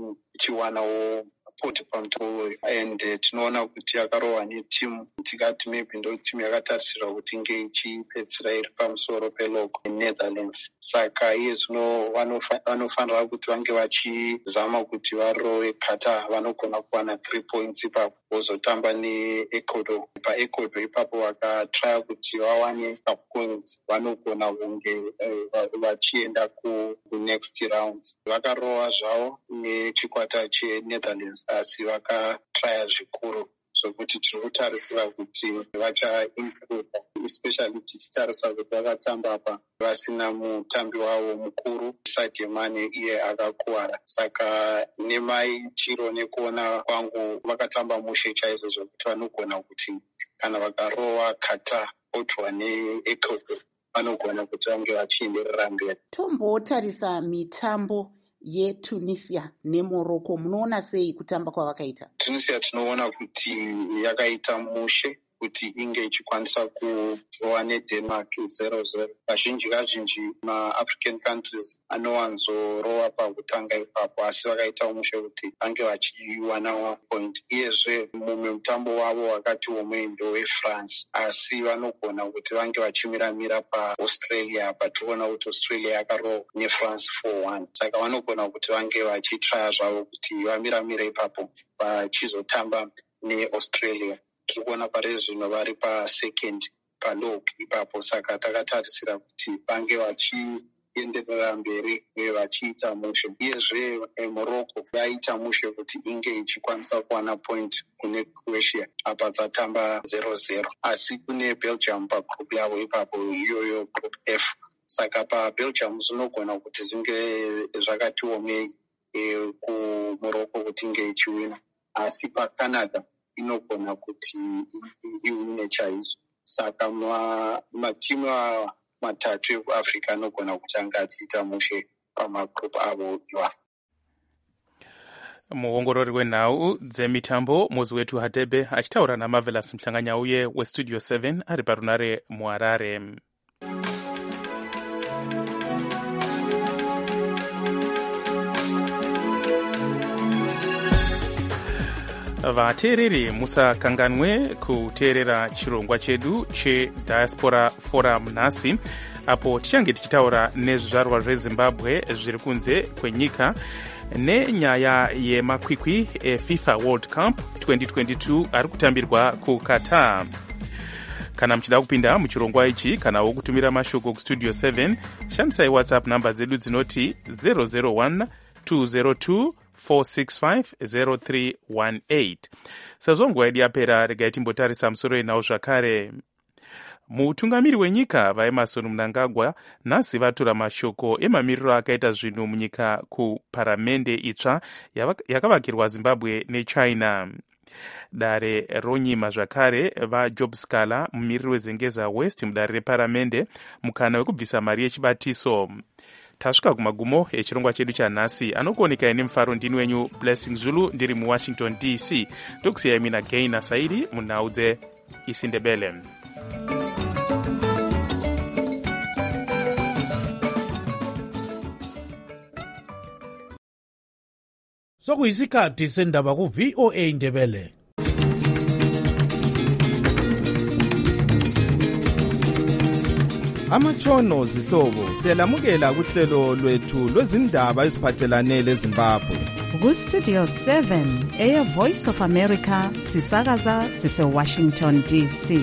ichiwanawo poti pamutambo and tinoona kuti yakarohwa netimu tikati maybe ndo timu yakatarisirwa kuti inge ichipedzira iri pamusoro pelog Netherlands. Saka iye zvino vanofanira kuti vange vachizama kuti varowe Qatar, vanogona kuwana 3 points ipapo vozotamba neEcuador. PaEcuador ipapo vakatraya kuti vawane points vanogona kunge vachienda kunext round. Vakarowa zvavo nechikwata cheNetherlands asi vakatraya zvikuru zvokuti tiri kutarisira kuti vachaimprove, especially tichitarisa kuti vakatamba apa vasina mutambi wavo mukuru Sadio Mane, iye akakuwara. Saka nemaitiro nekuona kwangu vakatamba mushe chaizvo zvokuti vanogona kuti kana vakarowa Qatar otwa neEcuador vanogona kuti vange vachienderera mberi. Tombotarisa mitambo yeTunisia neMorocco, munoona sei kutamba kwavakaita? Tunisia tinoona kuti yakaita mushe kuti inge ichikwanisa kurova neDenmark 0-0. Kazhinji maAfrican countries anowanzorova pakutanga ipapo, asi vakaita mushe kuti vange vachiwana point. Iyezve mumwe mutambo wavo wakati womwe ndoweFrance, asi vanogona kuti vange vachimiramira paAustralia. Patinoona kuti Australia yakarova neFrance 4-1. Saka vanogona kuti vange vachitraya zvavo kuti vamiramire ipapo vachizotamba neAustralia. Tirikuona pari zvino vari pa2nd palog ipapo, saka takatarisira kuti vange vachienderera mberi uye vachiita mushe. Iyezve Morocco yaita mushe kuti inge ichikwanisa kuwana point kune Croatia, apa dzatamba 0-0, asi kune Belgium pagroup yavo ipapo, iyoyo group F. Saka paBelgium zvinogona kuti zvinge zvakati omei kuMorocco kuti inge ichiwina, asi paCanada inogona kuti iwine chaizvo. Saka matimu matatu ekuAfrica anogona kuti anga achiita mushe pamagroup avo iwa. Muongorori wenhau dzemitambo muzi wetu Hadebe achitaura naMarvelous Mhlanganya uye westudio 7 ari parunare muHarare. Vateereri musakanganwe kuteerera chirongwa chedu cheDiaspora Forum nhasi, apo tichange tichitaura nezvizvarwa zveZimbabwe zviri kunze kwenyika nenyaya yemakwikwi eFIFA World Cup 2022 ari kutambirwa kuQatar. Kana muchida kupinda muchirongwa ichi kana wokutumira mashoko kustudio 7, shandisai WhatsApp namba dzedu dzinoti 001 202 465 sezvo nguva yedu yapera, regai timbotarisa musoro yenhau zvakare. Mutungamiri wenyika vaEmmerson Mnangagwa nhasi vatura mashoko emamiriro akaita zvinhu munyika kuparamende itsva yakavakirwa Zimbabwe neChina. Dare ronyima zvakare vaJob Scala, mumiriri weZengeza West mudare reparamende, mukana wekubvisa mari yechibatiso. Tasvika kumagumo echirongwa chedu chanhasi. Anokuoneka nemufaro ndini wenyu Blessing Zulu ndiri muWashington DC. Ndokusiyai mina Gaina Saidi munhau dzeIsindebele. sokuyisikhathi sendaba ku-VOA Indebele. Amatshono zihlobo siyalamukela kuhlelo lwethu lwezindaba eziphathelane leZimbabwe. Ku-Studio 7 Air Voice of America sisakaza sise-Washington DC.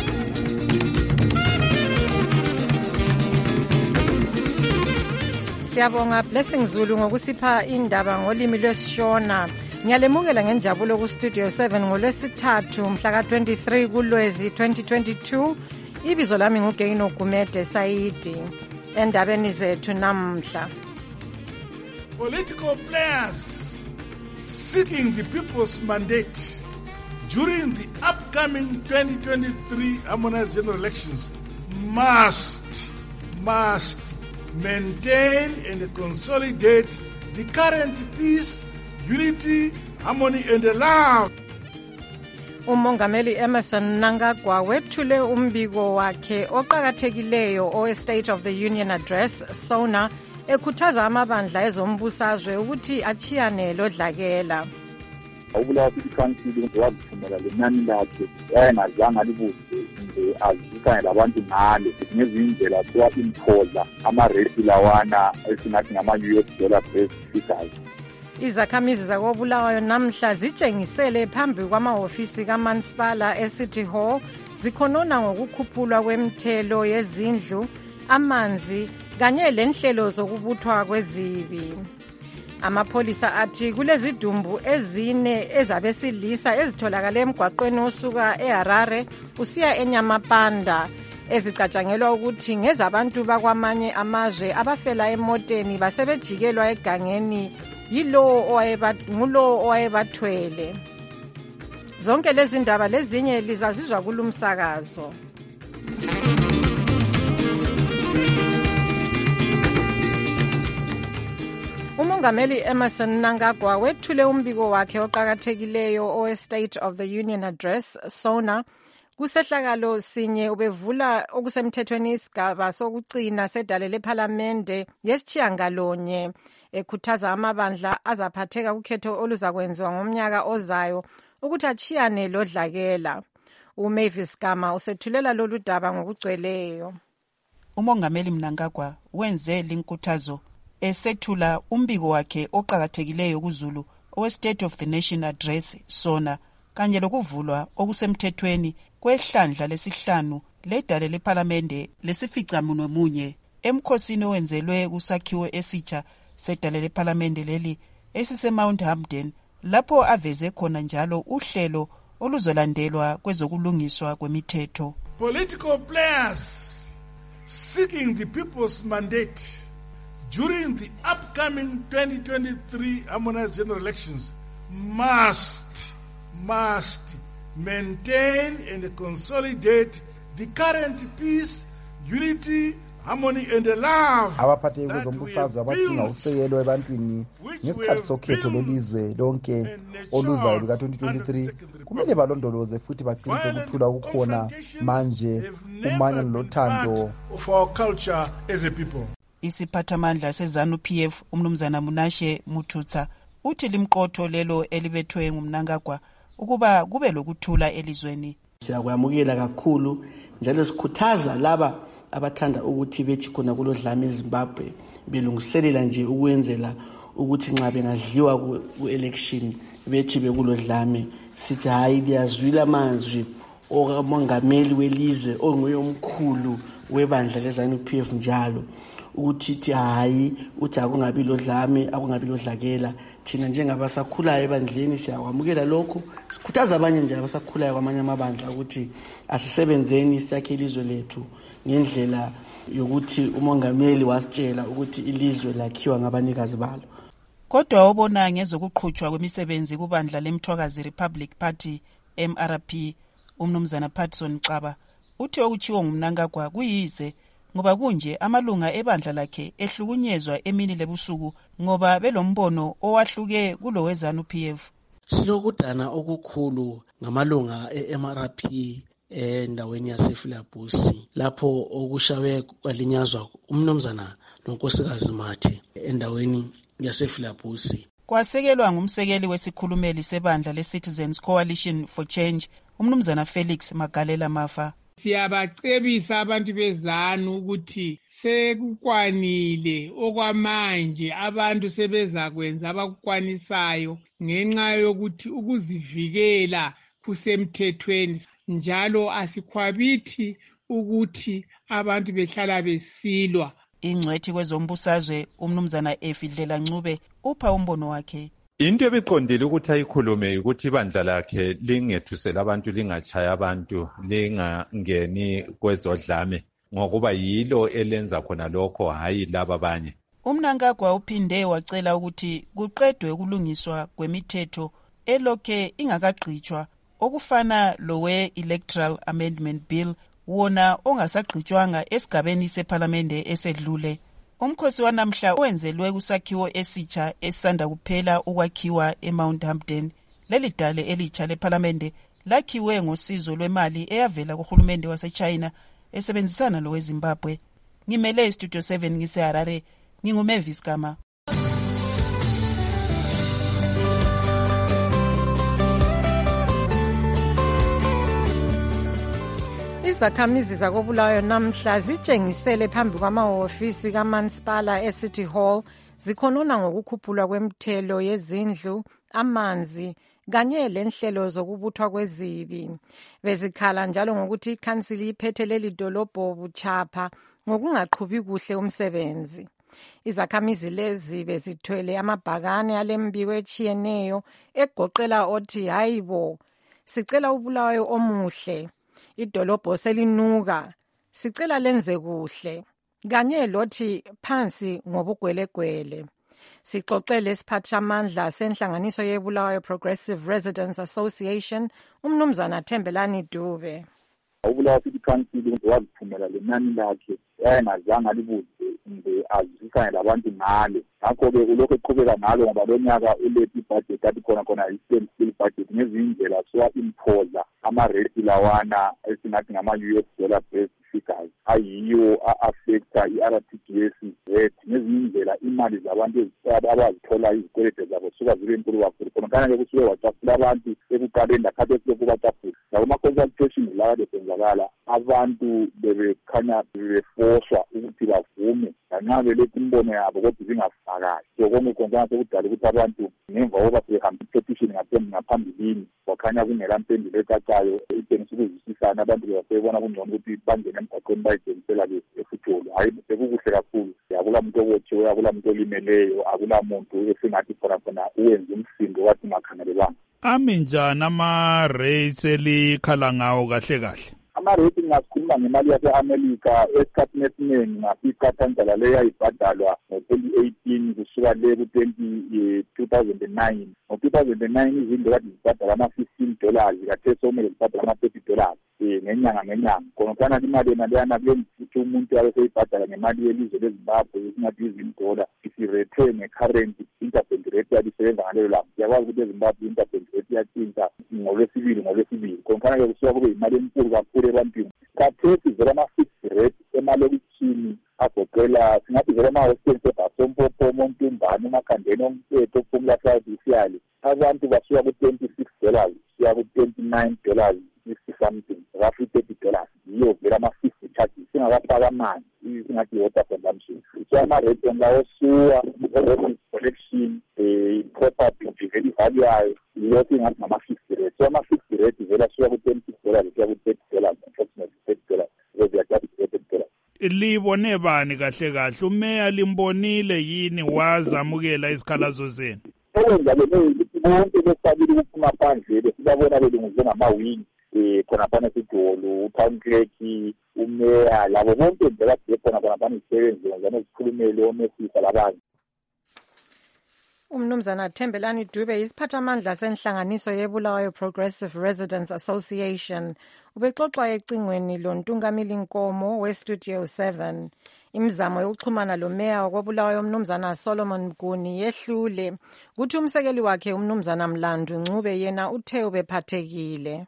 Siyabonga Blessing Zulu ngokusipha indaba ngolimi lwesiShona. Ngiyalemukela ngenjabulo ku-Studio 7 ngolwesithathu mhla ka-23 kuLwezi 2022. Ibizo lami nguGeino Gumede Saidi. Endabeni zethu namhla. Political players seeking the people's mandate during the upcoming 2023 harmonized general elections must maintain and consolidate the current peace, unity, harmony and love. Umongameli Emmerson Mnangagwa wethule umbiko wakhe oqhakathekileyo owe-State of the Union Address SONA ekhuthaza amabandla ezombusazwe ukuthi achiyane lodlakela. Ubulawa ikhansili waziphumela lenani lakhe wayengazange alibuze nje azikanye labantu ngale ngezindlela sowa-imphosa amaresi lawana esingathi ngama-US dollar based figures. Izakhamizi zakobulawayo namhla zitshengisele phambi kwamahhovisi kaMansipala eCity Hall zikhonona ngokukhuphulwa kwemithelo yezindlu, amanzi kanye lenhlelo zokubuthwa kwezibi. Amapholisa athi kulezidumbu ezine ezabesilisa ezitholakale emgwaqweni osuka eHarare usiya eNyamapanda ezicatshangelwa ukuthi ngezabantu bakwamanye amazwe abafela emoteni basebejikelwa egangeni ngulo owayebathwele. Zonke lezi ndaba lezinye lizazizwa kulumsakazo. Umongameli Emmerson Mnangagwa wethule umbiko wakhe oqhakathekileyo owe-State of the Union Address SONA kusehlakalo sinye ubevula okusemthethweni isigaba sokucina sedale lephalamende yesitshiyangalonye ekhuthaza amabandla azaphatheka kukhetho oluzakwenziwa ngomnyaka ozayo ukuthi achiyane lodlakela. uMavis Gama usethulela lolu daba ngokugcweleyo. Umongameli Mnangagwa wenze linkuthazo esethula umbiko wakhe oqhakathekileyo kuZulu owe-State of the Nation Address SONA kanye lokuvulwa okusemthethweni kwehlandla lesihlanu ledale lephalamende lesificamunwemunye emkhosini owenzelwe kusakhiwo esitsha sedale lephalamende leli esiseMount Hampden lapho aveze khona njalo uhlelo oluzolandelwa kwezokulungiswa kwemithetho. Political players seeking the people's mandate during the upcoming 2023 harmonized general elections must maintain and consolidate the current peace, unity, harmony and love. Abaphatheki bezombusazwe abadinga usekelo ebantwini ngesikhathi sokhetho lolizwe lonke oluzayo luka-2023 kumele balondoloze futhi baqinise ukuthula ukukhona manje umanyano lothando of our culture as a people. Isiphathamandla seZANU-PF umnumzana Munashe Muthutsa uthi limqotho lelo elibethwe ngumNangagwa ukuba kube lokuthula elizweni. Siyakuyamukela kakhulu njalo sikhuthaza laba abathanda ukuthi bethi khona kulodlame eZimbabwe belungiselela nje ukwenzela ukuthi nxa bengadliwa ku-election bethi bekulodlame. Sithi hayi liyazwila amazwi okamongameli welizwe onguye omkhulu webandla leZANU-PF njalo ukuthi hayi uthi akungabi lodlame akungabi lodlakela. Thina njengabasakhulayo ebandleni siyakwamukela lokho, sikhuthaza abanye nje abasakhulayo kwamanye amabandla ukuthi asisebenzeni siyakhe ilizwe lethu ngendlela yokuthi umongameli wasitshela ukuthi ilizwe lakhiwa ngabanikazi balo. Kodwa obona ngezokuqhutshwa kwemisebenzi kubandla leMthwakazi Republic Party MRP umnumzana Patson Xaba uthi okuchiwo ngumNangagwa kuyize ngoba kunje amalunga ebandla lakhe ehlukunyezwa emini lebusuku ngoba belombono owahluke kulo weZANU-PF. Silokudana okukhulu ngamalunga eMRP endaweni yaseFilabusi lapho okushawe kwalinyazwa umnumzana nonkosikazi Mathe endaweni yaseFilabusi. kwasekelwa ngumsekeli wesikhulumeli sebandla le-Citizens Coalition for Change umnumzana Felix Magalela Mafa. Siyabacebisa abantu bezanu ukuthi sekukwanile okwamanje abantu sebezakwenza abakukwanisayo ngenxa yokuthi ukuzivikela kusemthethweni njalo asikhwabithi ukuthi abantu behlala besilwa. Ingcwethi kwezombusazwe umnumzana Efidlela Ncube upha umbono wakhe. Into ebiqondile ukuthi ayikhulume ukuthi ibandla lakhe lingethusela abantu, lingatshaya abantu, lingangeni kwezodlame ngokuba yilo elenza khona lokho, hayi laba abanye. UMnangagwa uphinde wacela ukuthi kuqedwe ukulungiswa kwemithetho elokhe ingakagqitshwa okufana lowe Electoral Amendment Bill wona ongasagqitshwanga esigabeni sePhalamende esedlule. Umkhosi wanamhla owenzelwe kusakhiwo esitsha esisanda kuphela ukwakhiwa eMount Hampden. Leli dale elitsha lePhalamende lakhiwe ngosizo lwemali eyavela kuhulumende waseChina esebenzisana loweZimbabwe. Ngimele Studio 7 ngiseHarare, nginguMavis Gama. Izakhamizi zakobulawayo namhla zitshengisele phambi kwamahhovisi kaMansipala eCity Hall zikhonona ngokukhuphulwa kwemithelo yezindlu, amanzi kanye lenhlelo zokubuthwa kwezibi. Bezikhala njalo ngokuthi ikhansili iphethe leli dolobho buchapha ngokungaqhubi kuhle umsebenzi. Izakhamizi lezi bezithwele amabhakane alembiko etshiyeneyo egoqela othi hayibo sicela ubulawayo omuhle, idolobho selinuka, sicela lenze kuhle, kanye lothi phansi ngobugwelegwele. Sixoxele isiphathamandla senhlanganiso yeBulawayo Progressive Residents Association umnumzana Thembelani Dube. Ubulawayo City Council waziphumela lenani lakhe ayengazange alibuze nje azikanye labantu ngalo. Ngakho-ke ulokhu eqhubeka ngalo ngoba lo nyaka ulethe ibudget athi khona i-still budget ngezindlela sowa-impose ama-rate lawana esingathi ngama-US dollar based figures ayiyo a-affecta i-RTGS rate ngezinye indlela imali zabantu abazithola izikweletu zabo suka zibe enkulu kakhulu. Khonokana-ke kusuke wacafula abantu ekuqaleni lakhathi esilokhu bacafula. Lakuma-consultation lawa besenzakala abantu bebekhanya befoswa ukuthi bavume lanxa beletha imbono yabo kodwa zingafakali. So konke khona sekudala ukuthi abantu ngemva kokuba sebehamba i-petition ngaphambilini kwakhanya kungela mpendulo ecacayo itshengisa ukuzwisisana abantu basebona kungcono ukuthi bangene emgwaqweni bayitshengisela-ke efutsholo. Hayi sekukuhle kakhulu, akula muntu obotshiweyo, akula muntu olimeleyo, akula muntu esingathi khona uwenza umsindo wathi ungakhangelelwanga. Ami njani ama-rates elikhala ngawo kahle kahle? Ama-rate ngasikhuluma ngemali yase-Amerika esikhathini esiningi ngasikhathanjala leyo yayibhadalwa ngo-2018 kusuka le ku-2009. Ngo-2009 izindlu kade zibhadala ama-$15 kathe somele zibhadala ama-$30 ngenyanga. Khonokana imali yenaleyana kulemfuthi umuntu yabe seyibhadala ngemali yelizwe leZimbabwe esingathi $10 isirethe nge-current interbank rate yalisebenza ngalelo langa. Siyakwazi ukuthi eZimbabwe interbank rate yatshintsha ngolwesibili. Khonokana-ke kusuka kube yimali enkulu kakhulu ebantwini. Khathesi vele ama-fixed rate emalokitshini agoqela singathi vele ama-hostels eBasompopo, Montumbane, eMakhandeni, Omthetho, Phumla South, Isiyali, abantu basuka ku-$26 kuya ku-$29 something, roughly $30. Yiyo vele ama-fixed charges singakafaka amanzi singathi i-water consumption. So ama-rate lawo suka collection property vele ivalue yayo yilokhu ingathi ngama-fixed rate. So ama-fixed rate vele asuka ku-$26 kuya ku-$30, approximately $30 $30. Libone bani kahle kahle? Umeya limbonile yini wazamukela isikhalazo zenu? Okwenza-ke ukuthi bonke besabile ukuphuma phandle besibabona belunguzwe ngamawini khonaphana esidolo, utown clerk, umeya, labo bonke nje kade khonaphana izisebenzi ngizana zikhulumele omesisa labanye. Umnumzana Thembelani Dube isiphathamandla senhlanganiso yeBulawayo Progressive Residents Association ubexoxa ecingweni loNtungamili Nkomo weStudio 7. Imizamo yokuxhumana lomeya wakobulawayo umnumzana Solomon Mguni yehlule kuthi umsekeli wakhe umnumzana Mlandu Ncube yena uthe ubephathekile.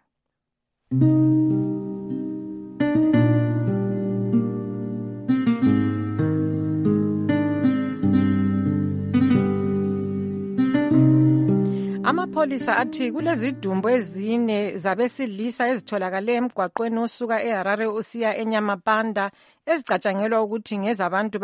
Amapholisa athi kulezidumbu ezine zabesilisa ezitholakale emgwaqweni osuka eHarare usiya eNyamapanda ezicatshangelwa ukuthi ngezabantu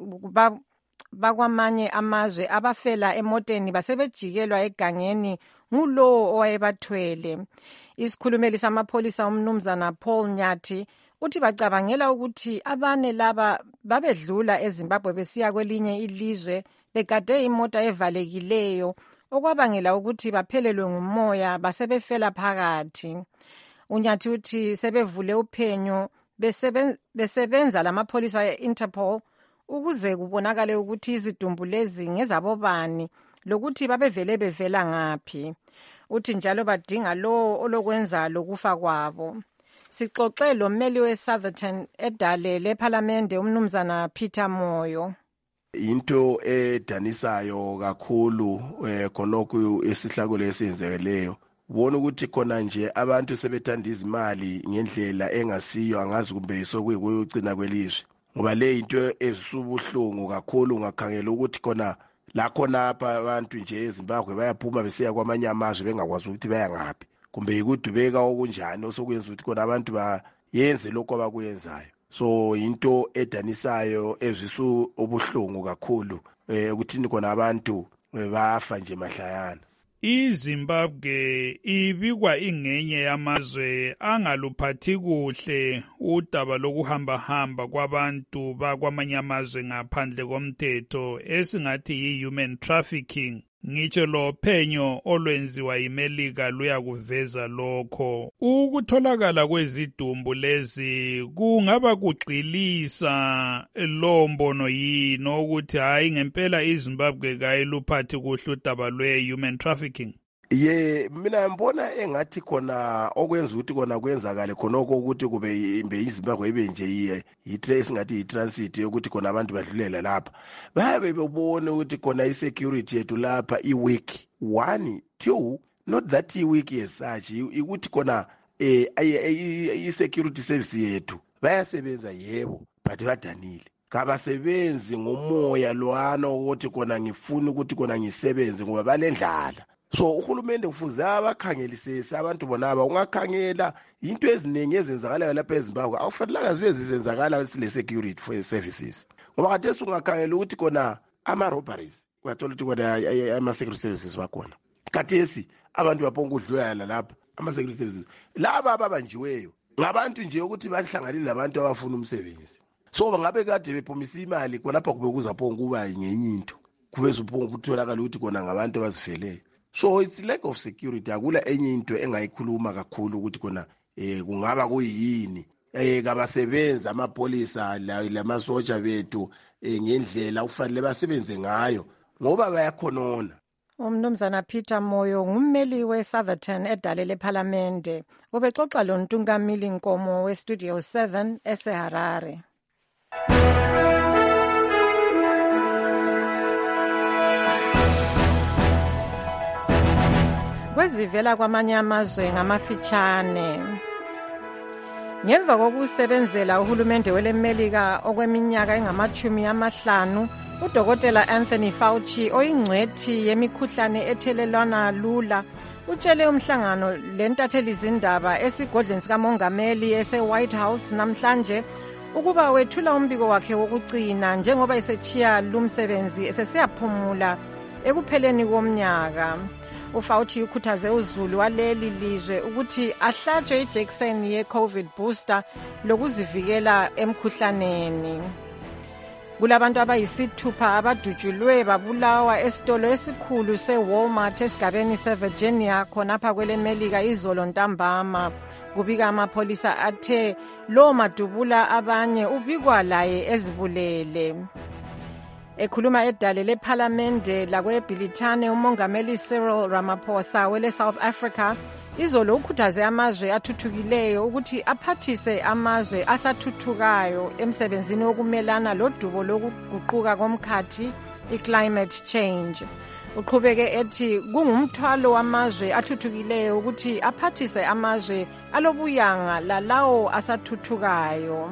bakwamanye amazwe abafela emoteni basebejikelwa egangeni ngulowo owayebathwele. Isikhulumeli samapholisa umnumzana Paul Nyathi uthi bacabangela ukuthi abane laba babedlula eZimbabwe besiya kwelinye ilizwe begade imota evalekileyo okwabangela ukuthi baphelelwe ngumoya basebefela phakathi. Unyathi uthi sebevule uphenyo besebenza lamapholisa e-Interpol ukuze kubonakale ukuthi izidumbu lezi ngezabobani lokuthi babevele bevela ngaphi. Uthi njalo badinga lo olokwenza lokufa kwabo. Sixoxe lo mmeli we-Southerton edale lephalamende umnumzana Peter Moyo. Into edanisayo kakhulu khonokho esihlako lesenzekeleyo ubona ukuthi khona nje abantu sebethanda izimali ngendlela engasiyo angazi kumbe isokuyigcina kwelizwe ngoba le into ezisubuhlungu kakhulu ngakhangela ukuthi khona la khona apha abantu nje eZimbabwe bayaphuma besiya kwamanye amazwe bengakwazi ukuthi baya ngaphi kumbe ikudubeka okunjani osokuyenza ukuthi khona abantu bayenze lokho abakuyenzayo. So into edanisayo ezisu obuhlungu kakhulu ukuthini khona abantu bafa nje mahlayana. iZimbabwe ibikwa ingenye yamazwe angaluphathi kuhle udaba lokuhamba kwabantu bakwamanye amazwe ngaphandle komthetho esingathi yi-human trafficking. Ngitsho lo phenyo olwenziwa yiMelika luyakuveza lokho. Ukutholakala kwezidumbu lezi kungaba kugxilisa lo mbono yini ukuthi hayi ngempela iZimbabwe kayiluphathi kuhle udaba lwe-human trafficking? Mina mbona engathi khona okwenza ukuthi khona kwenzakale khonoko ukuthi kube imbe iZimbabwe ibe nje esingathi yi-transit yokuthi khona abantu badlulela lapha babe bebona ukuthi khona i-security yethu lapha i-weak. 1, 2, not that i-weak as such ukuthi khona i-security service yethu bayasebenza yebo but badanile kabasebenzi ngomoya lwana ukuthi khona ngifuna ukuthi khona ngisebenze ngoba balendlala. So uhulumende kufuze abakhangelisise abantu bonaba ungakhangela into eziningi ezenzakalayo lapha eZimbabwe akufanelanga zibe zizenzakala le security for services ngoba kade ungakhangela ukuthi khona ama robberies uyathola ukuthi khona ama security services wakhona khathesi abantu baphonga udlula lapha ama security services laba ababanjiweyo ngabantu nje ukuthi bahlanganile labantu abafuna umsebenzi. So bangabe kade bephumisa imali khona lapha kube kuzaphonga kuba ngenye into kube zophonga ukutholakala ukuthi khona ngabantu abazifeleyo. So it's lack of security akula enye into engayikhuluma kakhulu ukuthi khona kungaba kuyini kabasebenza amapolisa lamasoja bethu ngendlela ufanele basebenze ngayo ngoba bayakhonona. Umnumzana Peter Moyo ngummeli we-Southerton edale lephalamende ubexoxa lo Ntungamili Nkomo we-Studio 7 eseHarare. Kwezivela kwamanye amazwe ngamafitshane. Ngemva kokusebenzela uhulumende welemelika okweminyaka engama-50, udokotela Anthony Fauci oyingcwethi yemikhuhlane ethelelwana lula utshele umhlangano lentatheli zindaba esigodleni sikamongameli ese-White House namhlanje ukuba wethula umbiko wakhe wokucina njengoba esechiya lumsebenzi esesiyaphumula ekupheleni komnyaka. UFauci ukhuthaze uzulu waleli lizwe ukuthi ahlatshwe ijekiseni ye-COVID booster lokuzivikela emkhuhlaneni. Kulabantu abayisithupha abadutshulwe babulawa esitolo esikhulu se-Walmart esigabeni se-Virginia khonapha kwelemelika izolo ntambama. Kubika amapholisa athe lo madubula abanye ubikwa laye ezibulele. Ekhuluma edale lephalamende lakweBhilithane umongameli Cyril Ramaphosa wele South Africa izolo ukhuthaze amazwe athuthukileyo ukuthi aphathise amazwe asathuthukayo emsebenzini wokumelana lodubo lokuguquka komkhathi i-climate change. Uqhubeke ethi kungumthwalo wamazwe athuthukileyo ukuthi aphathise amazwe alobuyanga lalawo asathuthukayo.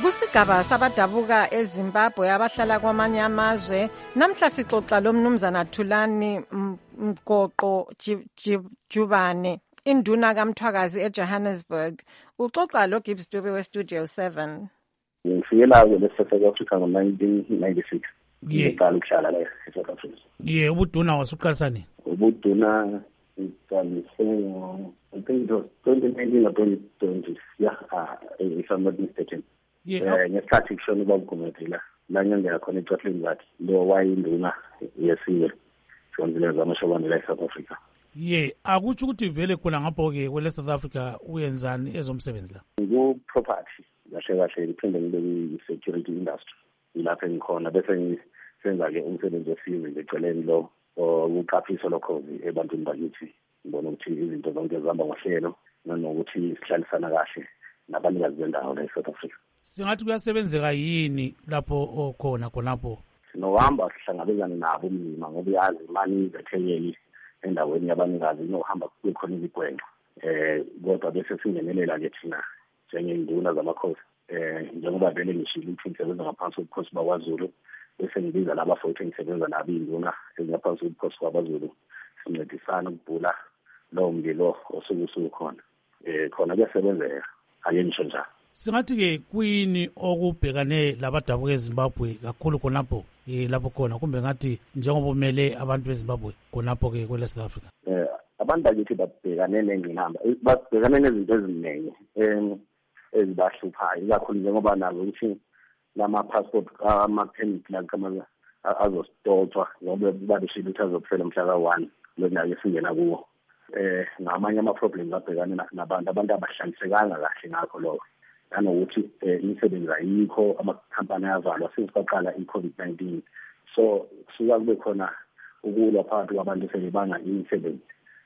kusigaba sabadabuka eZimbabwe abahlala kwamanye amazwe. Namhla sixoxa lo mnumzana Thulani Mgoqo Jubane, induna kaMthwakazi eJohannesburg. Uxoxa lo Gibbs Dube weStudio 7. Ngifika South Africa ngo-1996. Ngiqala ukuhlala la eSouth Africa. Ubuduna wasuqalisa nini? Ubuduna ngiqalise I think it was 2019 or 2020. Yeah, if I'm not mistaken. Ngesikhathi kushona ubabugumede la nyangeka khona eCatholic that lo wayinduna yesizwe sonzile zamashobane la eSouth Africa. Akutsho ukuthi vele khona ngapho-ke kwele South Africa uyenzani ezomsebenzi la? Ku-property kahle ngiphinde ngibe kwi-security industry ilapho engikhona bese ngisenza-ke umsebenzi wesizwe ngeceleni lo ukuqaphiso lokhozi ebantwini bakithi ngibona ukuthi izinto zonke zihamba ngohlelo nanokuthi sihlalisana kahle nabanikazi bendawo la eSouth Africa. Singathi kuyasebenzeka yini lapho khonapho? Sinohamba sihlangabezane nabo umlima ngoba uyazi imali izethekeli endaweni yabanikazi inohamba kukhona izigwenqa. Kodwa bese singenelela-ke thina njengey'nduna zamakhosi. Njengoba vele ngishilo ukuthi ngisebenza ngaphansi kobukhosi bakwaZulu bese ngibiza laba futhi ngisebenza nabo iy'nduna ezingaphansi kobukhosi bakwaZulu sincedisana ukubhula lowo mlilo osuke usukhona. Khona kuyasebenzeka, ake ngisho njalo. Singathi-ke kuyini okubhekane labadabuka eZimbabwe kakhulu khonapho lapho khona kumbe ngathi njengoba umele abantu beZimbabwe khonapho-ke kwele South Africa? Abantu bakithi babhekane nengqinamba, babhekane nezinto eziningi ezibahluphayo, ikakhulu njengoba nazo ukuthi lama-passport ama-permit lakama azostotshwa ngoba babeshile ukuthi azophela mhla ka-1 lonyaka esingena kuwo. Ngamanye ama-problems abhekane nabantu abahlalisekanga kahle ngakho lokho. Nanokuthi imisebenzi ayikho, amakhampani ayavalwa sesibaqala i-COVID-19. So kusuka kube khona ukulwa phakathi kwabantu sebebanga imisebenzi.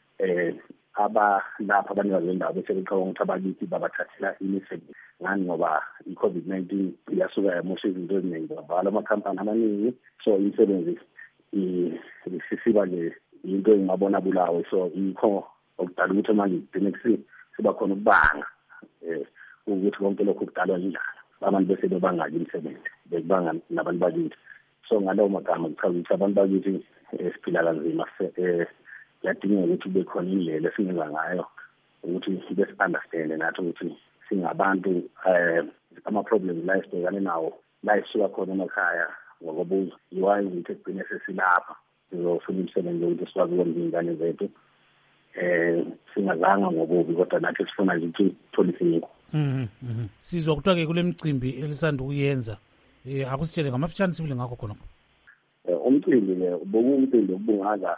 Abalapha abanikazi bendawo bese becabanga ukuthi abakithi babathathela imisebenzi ngani ngoba i-COVID-19 iyasuka yamosha izinto eziningi, bavala amakhampani amaningi. So imisebenzi sisiba nje into engabona bulawe. So yikho okudala ukuthi manje igcine siba khona ukubanga ukuthi konke lokho kudalwa yindlala. Abantu bese bebangaki imisebenzi bekubanga nabantu bakithi. So ngalowo magama kuchaza ukuthi abantu bakithi siphila kanzima. Kuyadingeka ukuthi kube khona indlela esingenza ngayo ukuthi besi-understande nathi ukuthi singabantu ama-problems la esibhekane nawo la esisuka khona emakhaya ngoba yiwayo ukuthi egcine sesilapha sizofuna imisebenzi yokuthi sikwazi ukondla iy'ngane zethu. Singazanga ngobubi kodwa nathi sifuna nje ukuthi thole isiniko. Sizwa kuthiwa-ke kule mcimbi elisanda ukuyenza akusitshele ngamafitshane sibili ngakho khonapho. Umcimbi-ke umcimbi obungaza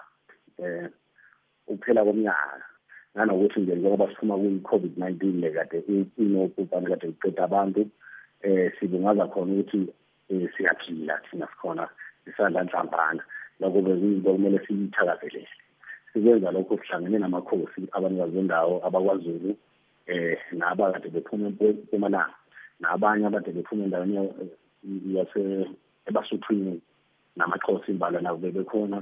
ukuphela komnyaka nanokuthi nje njengoba siphuma kwi-COVID-19 le kade inobhubhane kade iqeda abantu. Sibungaza khona ukuthi siyaphila thina sikhona isandla nhlambana. Lokho bekuyinto kumele siyithakazelele. Sikwenza lokho sihlangene namakhosi abanikazi bendawo abakwaZulu nabakade bephuma eMpumalanga nabanye abade bephuma endaweni eBasuthwini namaXhosa imbala nabo bebekhona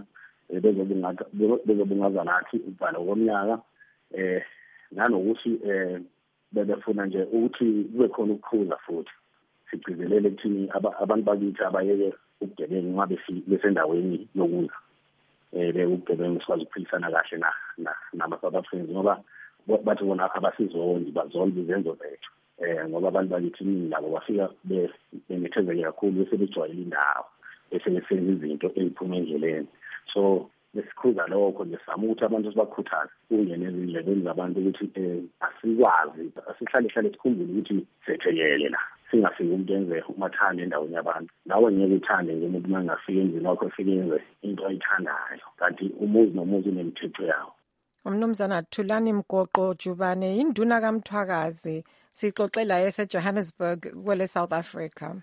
bezobungaza nathi ukubhala komnyaka. Nanokuthi bebefuna nje ukuthi kube khona ukukhuza futhi sigcizelele ekuthini abantu bakithi abayeke ubugebengu uma besendaweni yokudla. Ubugebengu sikwazi ukuphilisana kahle nama-South Africans ngoba bathi bona abasizondi bazonda izenzo zethu. Ngoba abantu bakithi labo bafika benethezeke kakhulu bese bejwayele indawo bese besenza izinto eziphuma endleleni. So lesikhuza lokho nje sama ukuthi abantu sibakhuthaze kungene ezindlebeni zabantu ukuthi asikwazi asihlale sikhumbule ukuthi sethekele la singafiki umuntu enze umathanda endaweni yabantu. Nawe ngeke uthande nje umuntu mangafika endlini wakho efike enze into ayithandayo kanti umuzi nomuzi unemithetho yawo. Umnumzana Thulani Mgoqo Jubane, induna kaMthwakazi, sixoxela eseJohannesburg kwele South Africa.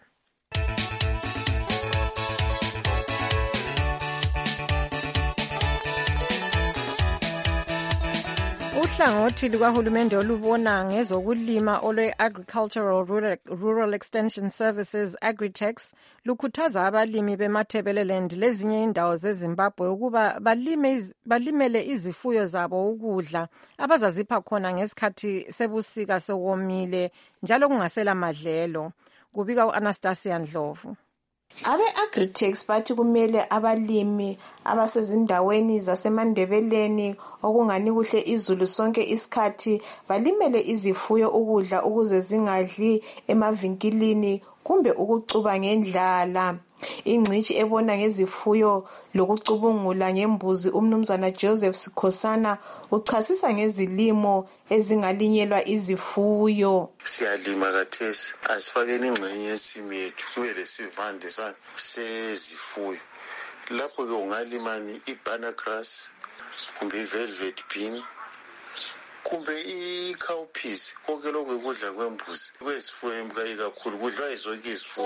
Uhlangothi lukahulumende olubona ngezokulima olwe-Agricultural Rural Extension Services Agritex lukhuthaza abalimi beMatabeleland lezinye indawo zeZimbabwe ukuba balimele izifuyo zabo ukudla abazazipha khona ngesikhathi sebusika sokomile njalo kungasela madlelo. kubika u-Anastasia Ndlovu. Abe-Agritex bathi kumele abalimi abasezindaweni zasemandebeleni okungani kuhle izulu sonke isikhathi balimele izifuyo ukudla ukuze zingadli emavinkilini kumbe ukucuba ngendlala. Ingcitshi ebona ngezifuyo lokucubungula ngembuzi umnumzana Joseph Sikhosana uchasisa ngezilimo ezingalinyelwa izifuyo. Siyalima kathesi asifakeni ingxenye yesimi yethu kube lesivande sezifuyo. Lapho ke ungalimani i-banana grass kumbe i-velvet bean kumbe i-cowpeas konke lokhu kudla kwembuzi kwezifuyo embukayi kakhulu kudla zonke izifuyo.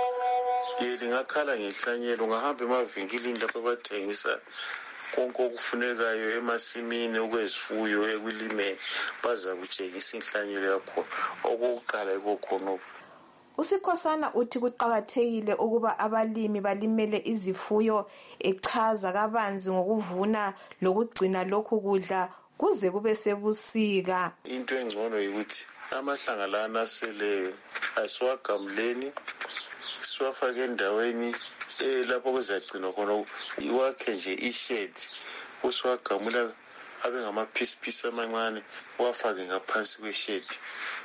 Lingakhala ngehlanyelo ungahamba emavinkilini lapho bathengisa konke okufunekayo emasimini okwezifuyo ekulimeni baza kutshengisa inhlanyelo yakhona okokuqala ikokhona. uSikhosana uthi kuqakathekile ukuba abalimi balimele izifuyo echaza kabanzi ngokuvuna lokugcina lokhu kudla kuze kube sebusika. Into engcono ukuthi amahlanga lana aseleyo asiwagamuleni siwafake endaweni lapho kuzagcinwa khona iwakhe nje ishade usiwagamula abe ngamaphisi amancane uwafake ngaphansi kweshade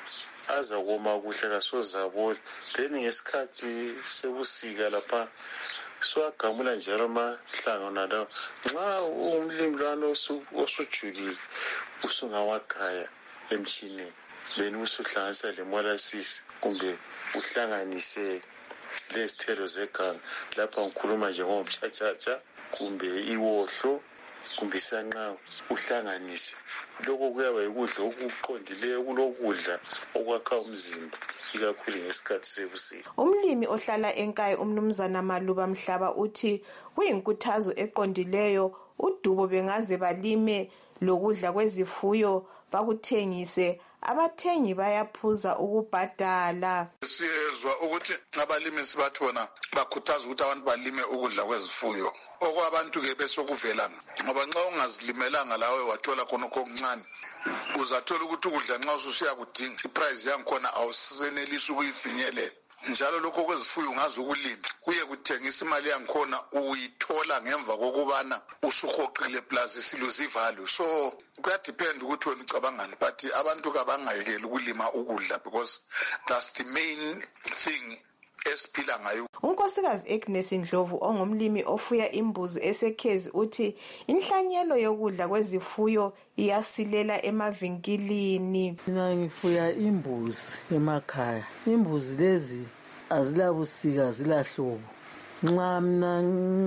azakoma kuhle kasozabola. Then ngesikhathi sebusika lapha siwagamula njalo amahlanga nalawo nxa umlimi lwana osujulile usungawagaya emshineni then usuhlanganisa lemolasisi kumbe uhlanganise lezithelo zeganga. Lapha ngikhuluma nje ngomtshatshatsha kumbe iwohlo kumbe isanqawe uhlanganise. Lokho kuyaba yikudla okuqondileyo kulokudla okwakha umzimba ikakhulu ngesikhathi sebusika. Umlimi ohlala eNkayi umnumzana Maluba Mhlaba uthi kuyinkuthazo eqondileyo uDubo bengaze balime lokudla kwezifuyo bakuthengise. Abathengi bayaphuza ukubhadala. Siyezwa ukuthi abalimi sibathona bakhuthaza ukuthi abantu balime ukudla kwezifuyo. Okwabantu ke besokuvela ngoba nxa ungazilimelanga lawe wathola khona okuncane uzathola ukuthi ukudla nxa ususiya kudinga iprice yankhona awusenelisi ukuyifinyelela. Njalo lokho kwezifuyo ungaze ukulinda kuye kuthengisa imali yankhona uyithola ngemva kokubana usuhoqile plus siluze value. So kuyadepend ukuthi wena ucabangani but abantu kabangayekeli ukulima ukudla because that's the main thing esiphila ngayo. uNkosikazi Agnes Ndlovu ongumlimi ofuya imbuzi esekhezi uthi inhlanyelo yokudla kwezifuyo iyasilela emavinkilini. Mina ngifuya imbuzi emakhaya. Imbuzi lezi azilabusika zilahlobo. Nxa mina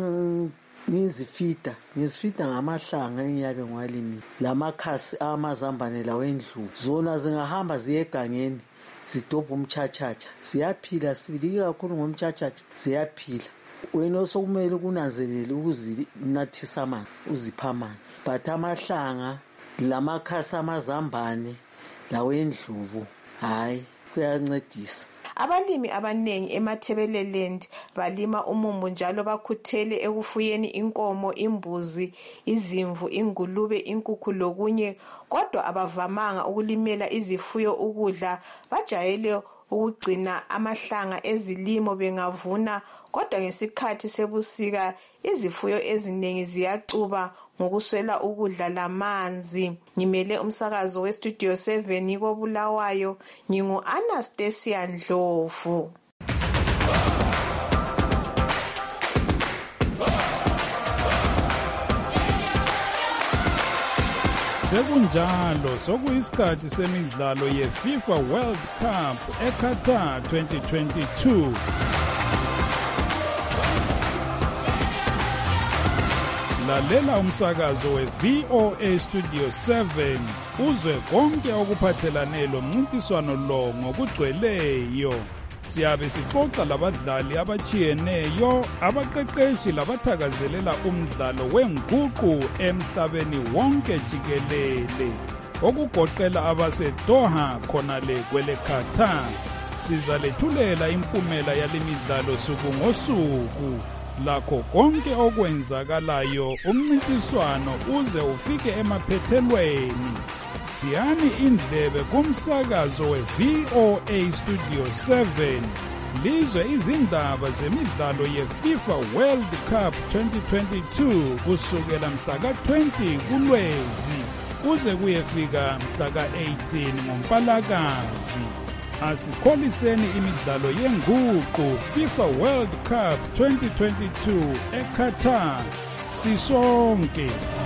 ngizifida ngamahlanga engiyabe ngiwalimile lamakhasi amazambane lawendlu. Zona zingahamba ziyegangeni zidobha umtshatshatsha ziyaphila sibili kakhulu ngomtshatshatsha ziyaphila. Wena osokumele kunanzelele ukuzinathisa amanzi uzipha amanzi. But amahlanga lamakhasi amazambane lawendlubu hayi kuyancedisa. Abalimi abanengi eMathebeleland balima umumbu njalo bakhuthele ekufuyeni inkomo, imbuzi, izimvu, ingulube, inkukhu lokunye kodwa abavamanga ukulimela izifuyo ukudla. Bajayele ukugcina amahlanga ezilimo bengavuna kodwa ngesikhathi sebusika izifuyo eziningi ziyacuba ngokuswela ukudla lamanzi. Ngimele umsakazo weStudio 7 koBulawayo ngingu-Anastasia Ndlovu. Sekunjalo sokuyisikhathi semidlalo yeFIFA World Cup eQatar 2022. Lalela umsakazo we-VOA Studio 7 uzwe konke okuphathelane lomncintiswano lo ngokugcweleyo. Siyabe sixoxa labadlali abachiyeneyo, abaqeqeshi labathakazelela umdlalo wenguqu emhlabeni wonke jikelele, okugoqela abaseDoha khonale kwele Qatar. Sizalethulela impumela yalemidlalo suku ngosuku. Lakho konke okwenzakalayo umncintiswano uze ufike emaphethelweni. Siyani indlebe kumsakazo we-VOA Studio 7 lizwe izindaba zemidlalo yeFIFA World Cup 2022 kusukela mhla ka-20 kuLwezi kuze kuyefika mhla ka-18 ngoMpalakazi. Asikholiseni imidlalo yenguqu FIFA World Cup 2022 eQatar sisonke.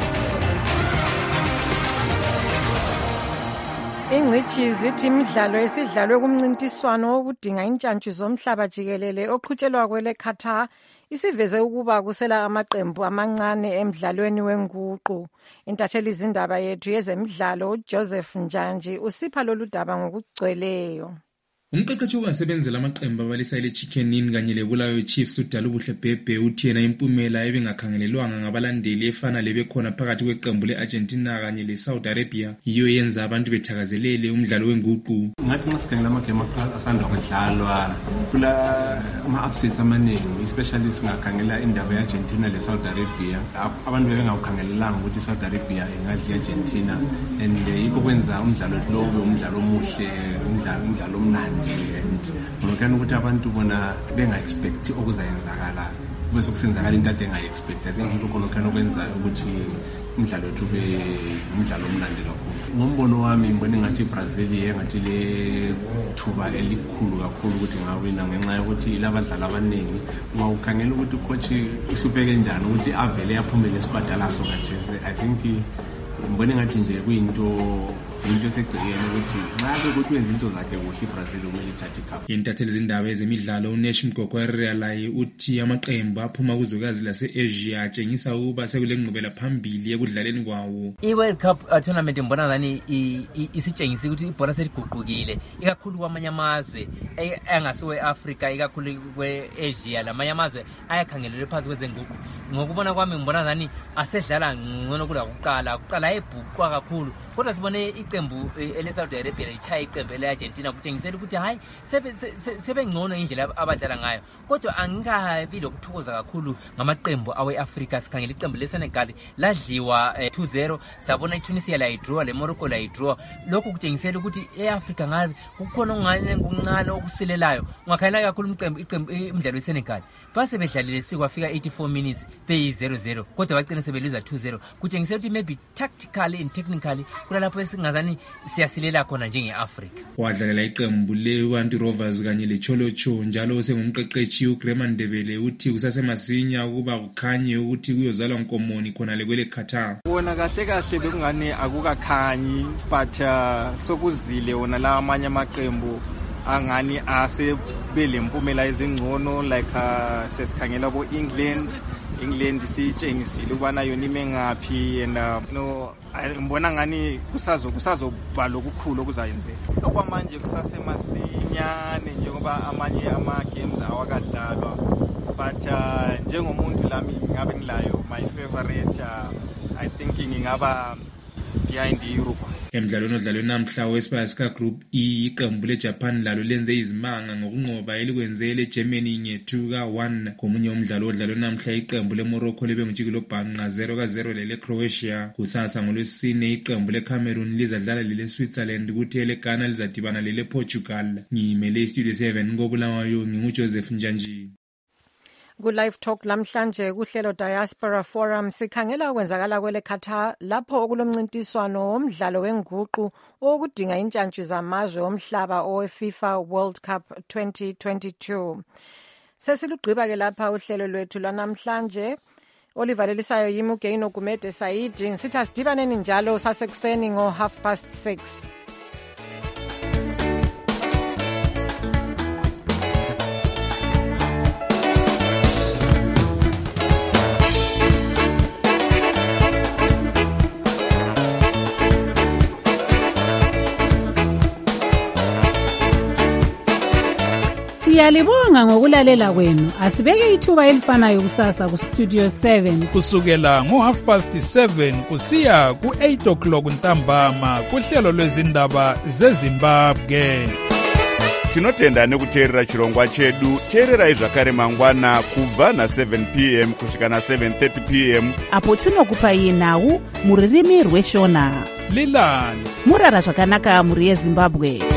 Ingcitshi zithi imidlalo esidlalwe kumncintiswano wokudinga intshantshi zomhlaba jikelele oqhutshelwa kwele Qatar isiveze ukuba kusela amaqembu amancane emidlalweni wenguqu. Intatheli izindaba yethu yezemidlalo uJoseph Njanji usipha lolu daba ngokugcweleyo. Umqeqeshi wabasebenzela amaqembu abalisa ile Chicken Inn kanye leBulawayo Chiefs uDalubuhle Bhebhe uthi yena impumela ebengakhangelelwanga ngabalandeli efana lebekhona phakathi kweqembu leArgentina kanye leSaudi Arabia yiyo yenza abantu bethakazelele umdlalo wenguqu. Ngathi masikhangela amagame asanda kudlalwa kula ama-upsets amaningi especially singakhangela indaba yeArgentina leSaudi Arabia. Abantu bengawukhangelelanga ukuthi iSaudi Arabia ingadla iArgentina and yikho kwenza umdlalo lo umdlalo omuhle umdlalo omnandi. Ngokana ukuthi abantu bona benga-expect okuzayenzakala bese kusenzakala into ade engayi-expect. I think lokho lokho kwenza ukuthi umdlalo wethu ube umdlalo omnandi kakhulu. Ngombono wami ngibona ngathi iBrazil yengathi le thuba elikhulu kakhulu ukuthi ngawina ngenxa yokuthi ilabadlali abaningi uma ukhangela ukuthi ucoach uhluphe kanjani ukuthi avele yaphumele esibhadalaso kathese. I think ngibona ngathi nje kuyinto esegcekeni ukuthi nxa ukuthi wenza into zakhe kuhle iBrazil kumele ithathe icup. Intatheli izindaba ezemidlalo uNesh Mgogwera laye uthi amaqembu aphuma kuzwekazi lase-Asia atshengisa ukuba sekule ngqubela phambili ekudlaleni kwawo. I-World Cup tournament mbona ngani isitshengisa ukuthi ibhola seliguqukile ikakhulu kwamanye amazwe angasiwe Africa ikakhulu kwe-Asia lamanye amazwe ayakhangelelwe phansi kwezenguqu. Ngokubona kwami ngibona ngani asedlala ngcono kulakuqala ayebhuqwa kakhulu kodwa sibone iqembu eleSaudi Arabia lichaya iqembu leArgentina kutshengisela ukuthi hayi sebengcono indlela abadlala ngayo kodwa angikabi lokuthokoza kakhulu ngamaqembu awe-Africa. Sikhangela iqembu leSenegal ladliwa 2-0 sabona iTunisia la idraw leMorocco la idraw. Lokho kutshengisela ukuthi eAfrica ngabe kukhona okuncane okusilelayo. Ungakhangela kakhulu iqembu imidlalo yeSenegal base bedlalile sikwafika 84 minutes beyi 0-0 kodwa bagcina sebeluza 2-0 kutshengisela ukuthi maybe tactically and technically kulapho esingazani siyasilela khona njenge-Africa. Wadlalela iqembu leWanty Rovers kanye leCholocho njalo sengumqeqeshi uGrema Ndebele uthi kusasemasinya ukuba kukhanye ukuthi kuyozalwa nkomoni khona lekwele Qatar. Wona kahle bekungani akukakhanyi but sokuzile wona la amanye amaqembu angani asebele impumela ezingcono like sesikhangela ko England sitshengisile ukubana yona ime ngaphi and ngibona ngani kusazoba lokukhulu okuzayenzeka. Okwamanje kusasemasinyane njengoba amanye ama-games awakadlalwa but njengomuntu lami ngabe ngilayo my favorite I think ngingaba behind Europe. Emidlalweni odlalwe namhla weSpaska Group iqembu leJapan lalo lenze izimanga ngokunqoba elikwenzele eGermany nge2-1. Komunye umdlalo odlalwe namhla iqembu leMorocco lebengujikelo bhanqa 0-0 leleCroatia. Kusasa ngolwesine iqembu leCameroon lizadlala leleSwitzerland kuthi eleGhana lizadibana lelePortugal. Ngimele iStudio 7 ngoBulawayo nginguJoseph Njanji. Ku-Live Talk lamhlanje kuhlelo Diaspora Forum sikhangela ukwenzakala kwele Qatar lapho okulomncintiswano womdlalo wenguqu okudinga intshantshi zamazwe omhlaba oweFIFA World Cup 2022. Sesilugqiba ke lapha uhlelo lwethu lwanamhlanje. Oliver Lelisayo yimi uGeino Gumede Saidi ngithi asidibaneni njalo sasekuseni ngo 6:30. Siyalibonga ngokulalela kwenu. Asibeke ithuba elifanayo kusasa ku Studio 7 kusukela ngo7:30 kusiya ku8:00 ntambama kuhlelo lwezindaba zeZimbabwe. Tinotenda nekuteerera chirongwa chedu. Teererai zvakare mangwana kubva na7 p.m. kusvika na7:30 p.m. apo tinokupai nhau muririmi rweshona. Lilani murara zvakanaka muri yeZimbabwe.